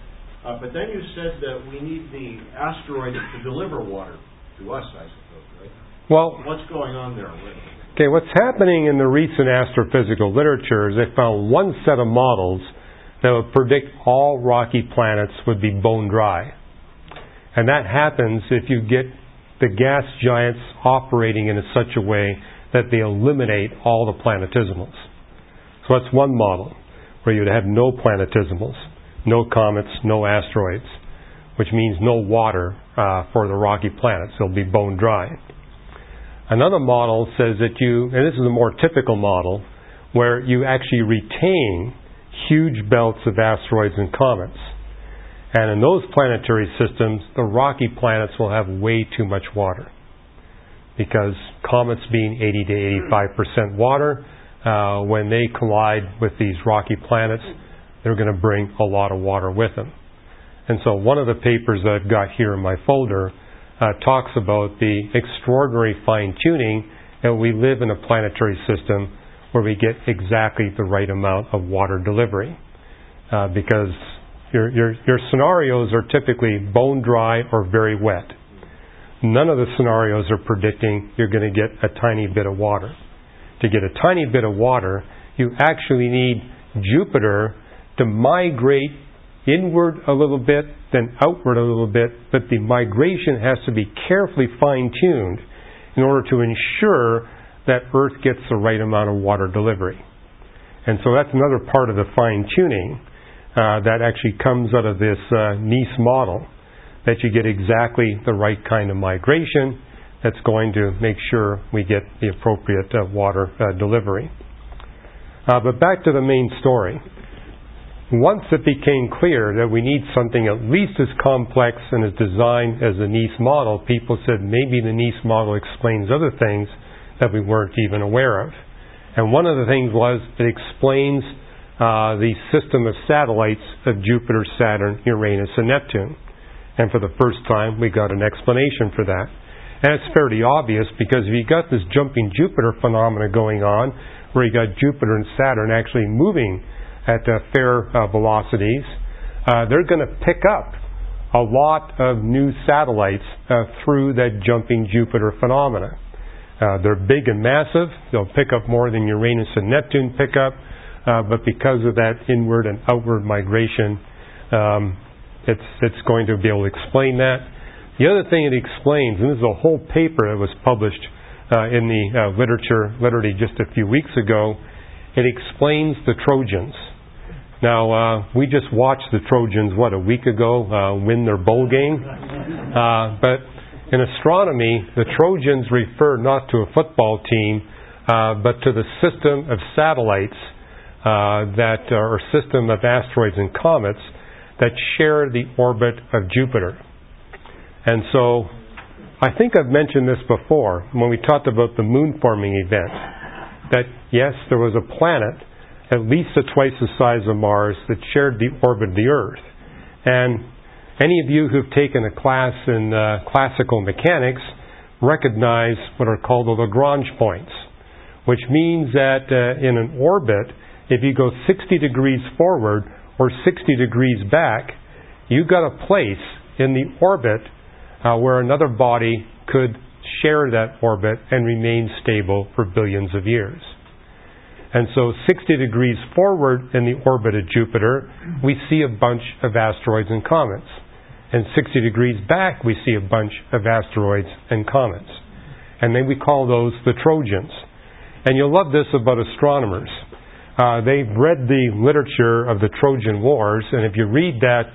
But then you said that we need the asteroid to deliver water to us, I suppose, right? Well, what's going on there? Okay, what's happening in the recent astrophysical literature is they found one set of models that would predict all rocky planets would be bone dry. And that happens if you get the gas giants operating in such a way that they eliminate all the planetesimals. So that's one model, where you'd have no planetesimals, no comets, no asteroids, which means no water for the rocky planets. They'll be bone dry. Another model says that and this is a more typical model, where you actually retain huge belts of asteroids and comets. And in those planetary systems, the rocky planets will have way too much water. Because comets being 80 to 85% water, when they collide with these rocky planets, they're going to bring a lot of water with them. And so one of the papers that I've got here in my folder talks about the extraordinary fine-tuning that we live in a planetary system where we get exactly the right amount of water delivery. Because your scenarios are typically bone dry or very wet. None of the scenarios are predicting you're going to get a tiny bit of water. To get a tiny bit of water, you actually need Jupiter to migrate inward a little bit, then outward a little bit, but the migration has to be carefully fine-tuned in order to ensure that Earth gets the right amount of water delivery. And so that's another part of the fine-tuning that actually comes out of this Nice model, that you get exactly the right kind of migration that's going to make sure we get the appropriate water delivery. But back to the main story. Once it became clear that we need something at least as complex and as designed as the Nice model, people said maybe the Nice model explains other things that we weren't even aware of. And one of the things was it explains the system of satellites of Jupiter, Saturn, Uranus, and Neptune. And for the first time, we got an explanation for that. And it's fairly obvious because if you got this jumping Jupiter phenomena going on, where you got Jupiter and Saturn actually moving at fair velocities, they're going to pick up a lot of new satellites through that jumping Jupiter phenomena. They're big and massive. They'll pick up more than Uranus and Neptune pick up, but because of that inward and outward migration, it's going to be able to explain that. The other thing it explains, and this is a whole paper that was published in the literature literally just a few weeks ago, it explains the Trojans. Now, we just watched the Trojans, a week ago, win their bowl game. But in astronomy, the Trojans refer not to a football team, but to the system of satellites or system of asteroids and comets that share the orbit of Jupiter. And so, I think I've mentioned this before when we talked about the moon forming event, that yes, there was a planet at least twice the size of Mars that shared the orbit of the Earth. And any of you who've taken a class in classical mechanics recognize what are called the Lagrange points, which means that in an orbit, if you go 60 degrees forward or 60 degrees back, you've got a place in the orbit where another body could share that orbit and remain stable for billions of years. And so 60 degrees forward in the orbit of Jupiter, we see a bunch of asteroids and comets. And 60 degrees back, we see a bunch of asteroids and comets. And then we call those the Trojans. And you'll love this about astronomers. They've read the literature of the Trojan Wars, and if you read that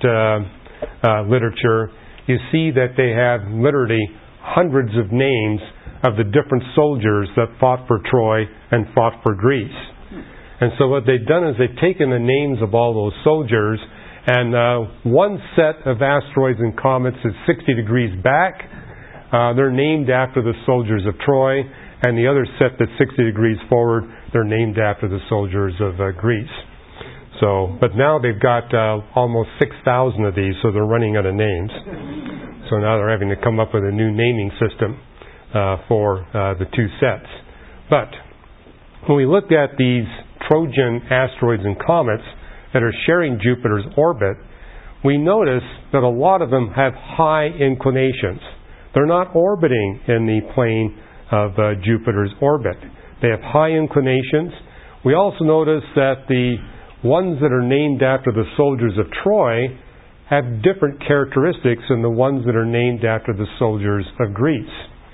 literature, you see that they have literally hundreds of names of the different soldiers that fought for Troy and fought for Greece. And so what they've done is they've taken the names of all those soldiers, and one set of asteroids and comets is 60 degrees back. They're named after the soldiers of Troy, and the other set that's 60 degrees forward, they're named after the soldiers of Greece. So, but now they've got almost 6,000 of these, so they're running out of names. So now they're having to come up with a new naming system for the two sets. But when we look at these Trojan asteroids and comets that are sharing Jupiter's orbit, we notice that a lot of them have high inclinations. They're not orbiting in the plane of Jupiter's orbit. They have high inclinations. We also notice that the ones that are named after the soldiers of Troy have different characteristics than the ones that are named after the soldiers of Greece.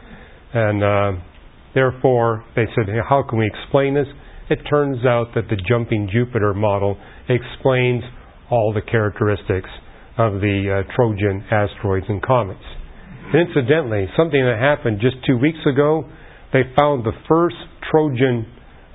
And therefore, they said, hey, how can we explain this? It turns out that the jumping Jupiter model explains all the characteristics of the Trojan asteroids and comets. And incidentally, something that happened just 2 weeks ago, they found the first Trojan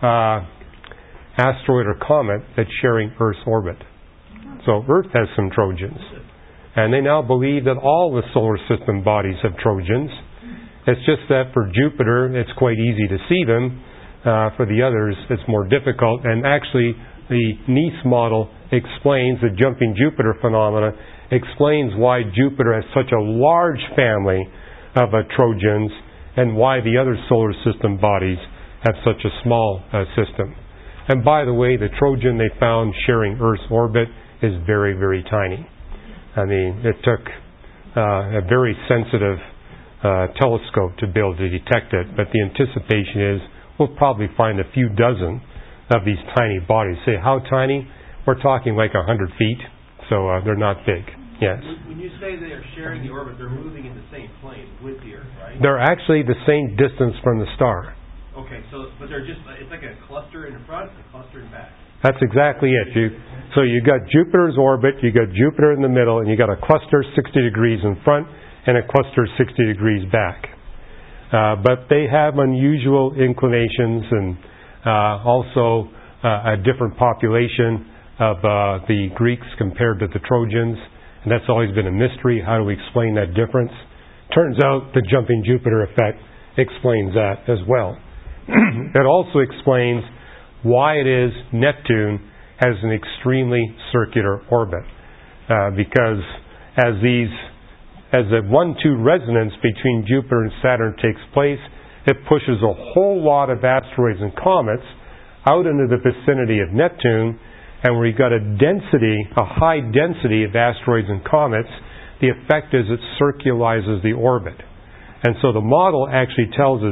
asteroid or comet that's sharing Earth's orbit. So Earth has some Trojans. And they now believe that all the solar system bodies have Trojans. It's just that for Jupiter, it's quite easy to see them. For the others, it's more difficult. And actually, the NEAS model explains, the jumping Jupiter phenomena, explains why Jupiter has such a large family of Trojans and why the other solar system bodies have such a small system. And by the way, the Trojan they found sharing Earth's orbit is very, very tiny. I mean, it took a very sensitive telescope to be able to detect it, but the anticipation is we'll probably find a few dozen of these tiny bodies. Say, how tiny? We're talking like 100 feet, so they're not big. Yes. When you say they are sharing the orbit, they're moving in the same plane with the Earth, right? They're actually the same distance from the star. Okay, but they're just, it's like a cluster in the front, a cluster in back. That's exactly it. So you got Jupiter's orbit, you got Jupiter in the middle, and you got a cluster 60 degrees in front and a cluster 60 degrees back. But they have unusual inclinations and also a different population of the Greeks compared to the Trojans. And that's always been a mystery. How do we explain that difference? Turns out the jumping Jupiter effect explains that as well. It also explains why it is Neptune has an extremely circular orbit. Because as the 1-2 resonance between Jupiter and Saturn takes place, it pushes a whole lot of asteroids and comets out into the vicinity of Neptune, and where you've got a high density of asteroids and comets, the effect is it circularizes the orbit. And so the model actually tells us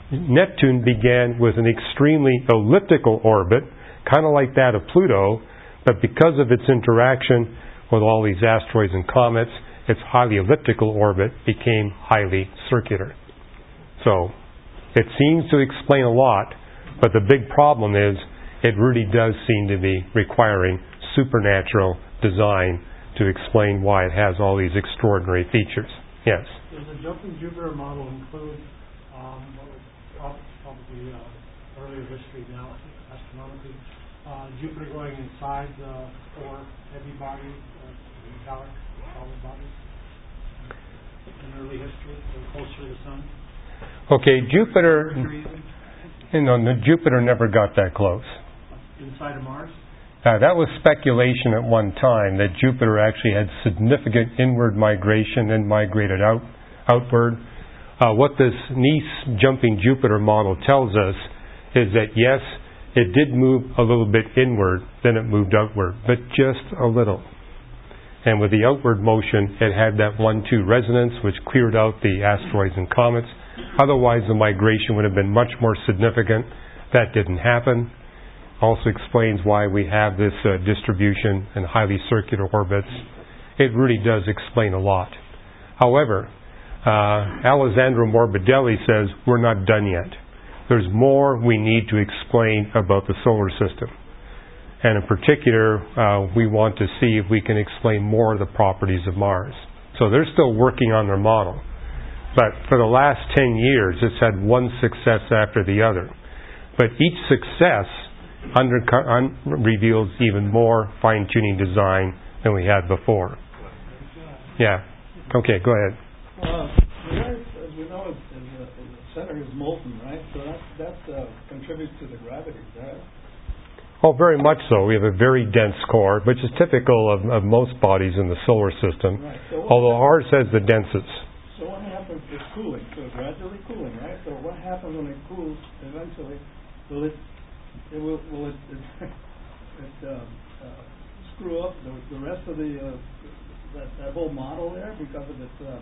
Neptune began with an extremely elliptical orbit, kind of like that of Pluto, but because of its interaction with all these asteroids and comets, its highly elliptical orbit became highly circular. So, it seems to explain a lot, but the big problem is it really does seem to be requiring supernatural design to explain why it has all these extraordinary features. Yes? Does the jumping Jupiter model include what was probably earlier history now, astronomically, Jupiter going inside the four heavy bodies, metallic solid bodies in early history, or closer to the Sun? Okay, Jupiter never got that close. Inside of Mars? That was speculation at one time, that Jupiter actually had significant inward migration and migrated outward. What this NICE jumping Jupiter model tells us is that yes, it did move a little bit inward, then it moved outward, but just a little. And with the outward motion, it had that 1-2 resonance, which cleared out the asteroids and comets. Otherwise, the migration would have been much more significant. That didn't happen. Also explains why we have this distribution in highly circular orbits. It really does explain a lot. However, Alessandro Morbidelli says we're not done yet. There's more we need to explain about the solar system. And in particular, we want to see if we can explain more of the properties of Mars. So they're still working on their model. But for the last 10 years, it's had one success after the other. But each success reveals even more fine-tuning design than we had before. Yeah. Okay, go ahead. The Earth, as we know, the center is molten, right? So that contributes to the gravity, right? Oh, very much so. We have a very dense core, which is typical of most bodies in the solar system, right. Although ours has the densest. So what happens with cooling? So gradually cooling, right? So what happens when it cools eventually? Will it screw up the rest of the that whole model there because of its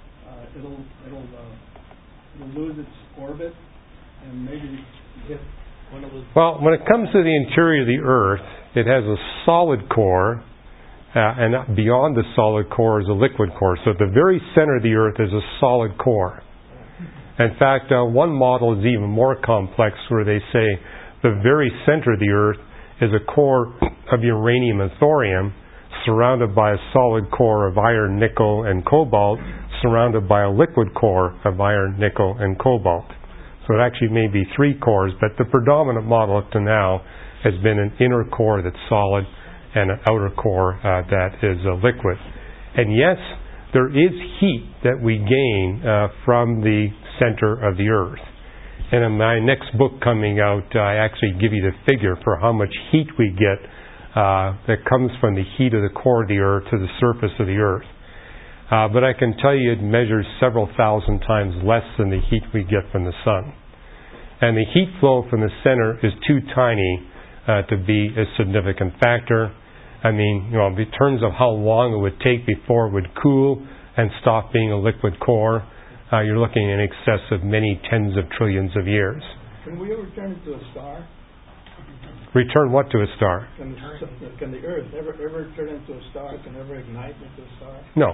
it'll lose its orbit and maybe hit when it was. Well, when it comes to the interior of the Earth, it has a solid core, and beyond the solid core is a liquid core. So at the very center of the Earth is a solid core. In fact, one model is even more complex, where they say the very center of the Earth is a core of uranium and thorium, surrounded by a solid core of iron, nickel, and cobalt, surrounded by a liquid core of iron, nickel, and cobalt. So it actually may be three cores, but the predominant model up to now has been an inner core that's solid and an outer core that is liquid. And yes, there is heat that we gain from the center of the Earth. And in my next book coming out, I actually give you the figure for how much heat we get that comes from the heat of the core of the Earth to the surface of the Earth. But I can tell you it measures several thousand times less than the heat we get from the Sun. And the heat flow from the center is too tiny to be a significant factor. I mean, in terms of how long it would take before it would cool and stop being a liquid core, you're looking in excess of many tens of trillions of years. Can we ever turn it to a star? Return what to a star? Can the Earth ever turn into a star? Can it ever ignite into a star? No.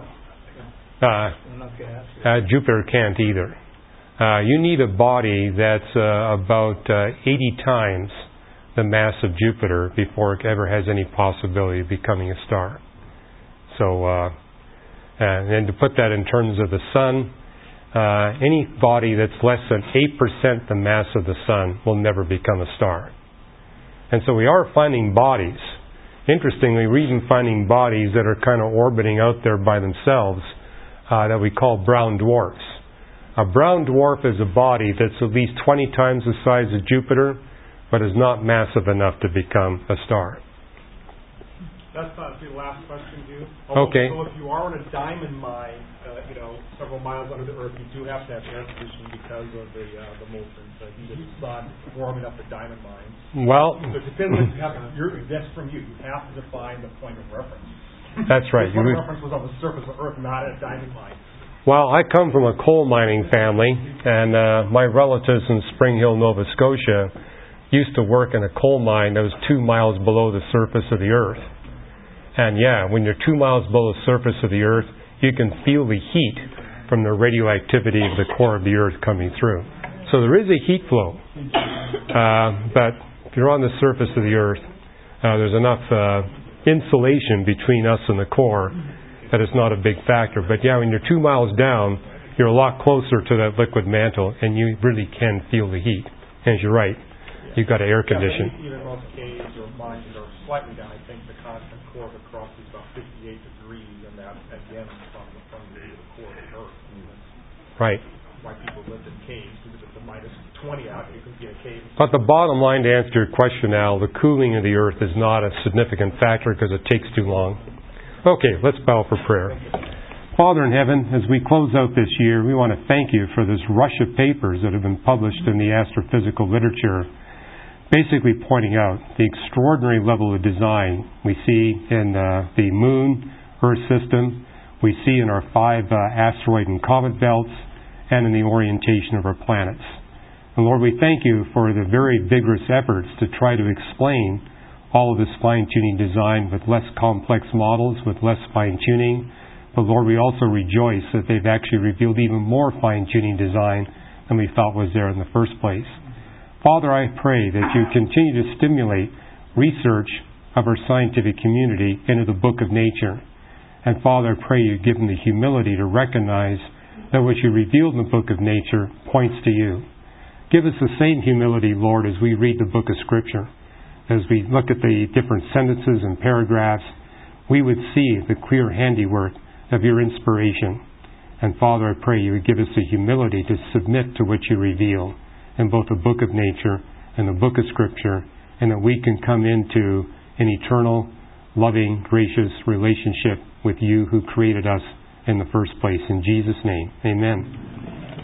Jupiter can't either. You need a body that's about 80 times the mass of Jupiter before it ever has any possibility of becoming a star. So, and to put that in terms of the Sun, any body that's less than 8% the mass of the Sun will never become a star. And so we are finding bodies. Interestingly, we're even finding bodies that are kind of orbiting out there by themselves that we call brown dwarfs. A brown dwarf is a body that's at least 20 times the size of Jupiter, but is not massive enough to become a star. That's the last question, Hugh. Okay. So if you are in a diamond mine, several miles under the Earth, you do have to have air conditioning because of the molten heat of the sun warming up the diamond mines. Well, so it depends on that's from you. You have to define the point of reference. That's right. The point of reference was on the surface of Earth, not at a diamond mine. Well, I come from a coal mining family, and my relatives in Spring Hill, Nova Scotia, used to work in a coal mine that was 2 miles below the surface of the earth. And yeah, when you're 2 miles below the surface of the earth, you can feel the heat from the radioactivity of the core of the earth coming through. So there is a heat flow. But if you're on the surface of the earth, there's enough insulation between us and the core that it's not a big factor. But yeah, when you're 2 miles down, you're a lot closer to that liquid mantle, and you really can feel the heat. And you're right, you've got to air condition. Even most caves or mines that are slightly down, I think the constant core of the crust is about 58 degrees, and that again from the core of the earth. Right. Why people lived in caves, because if it's minus 20 out, you could be in a cave. But the bottom line, to answer your question, Al, the cooling of the earth is not a significant factor because it takes too long. Okay, let's bow for prayer. Father in heaven, as we close out this year, we want to thank you for this rush of papers that have been published in the astrophysical literature, basically pointing out the extraordinary level of design we see in the Moon, Earth system, we see in our 5 asteroid and comet belts, and in the orientation of our planets. And Lord, we thank you for the very vigorous efforts to try to explain all of this fine-tuning design with less complex models, with less fine-tuning. But Lord, we also rejoice that they've actually revealed even more fine-tuning design than we thought was there in the first place. Father, I pray that you continue to stimulate research of our scientific community into the book of nature. And Father, I pray you give them the humility to recognize that what you revealed in the book of nature points to you. Give us the same humility, Lord, as we read the book of Scripture. As we look at the different sentences and paragraphs, we would see the clear handiwork of your inspiration. And Father, I pray you would give us the humility to submit to what you reveal in both the book of nature and the book of Scripture, and that we can come into an eternal, loving, gracious relationship with you who created us in the first place. In Jesus' name, amen.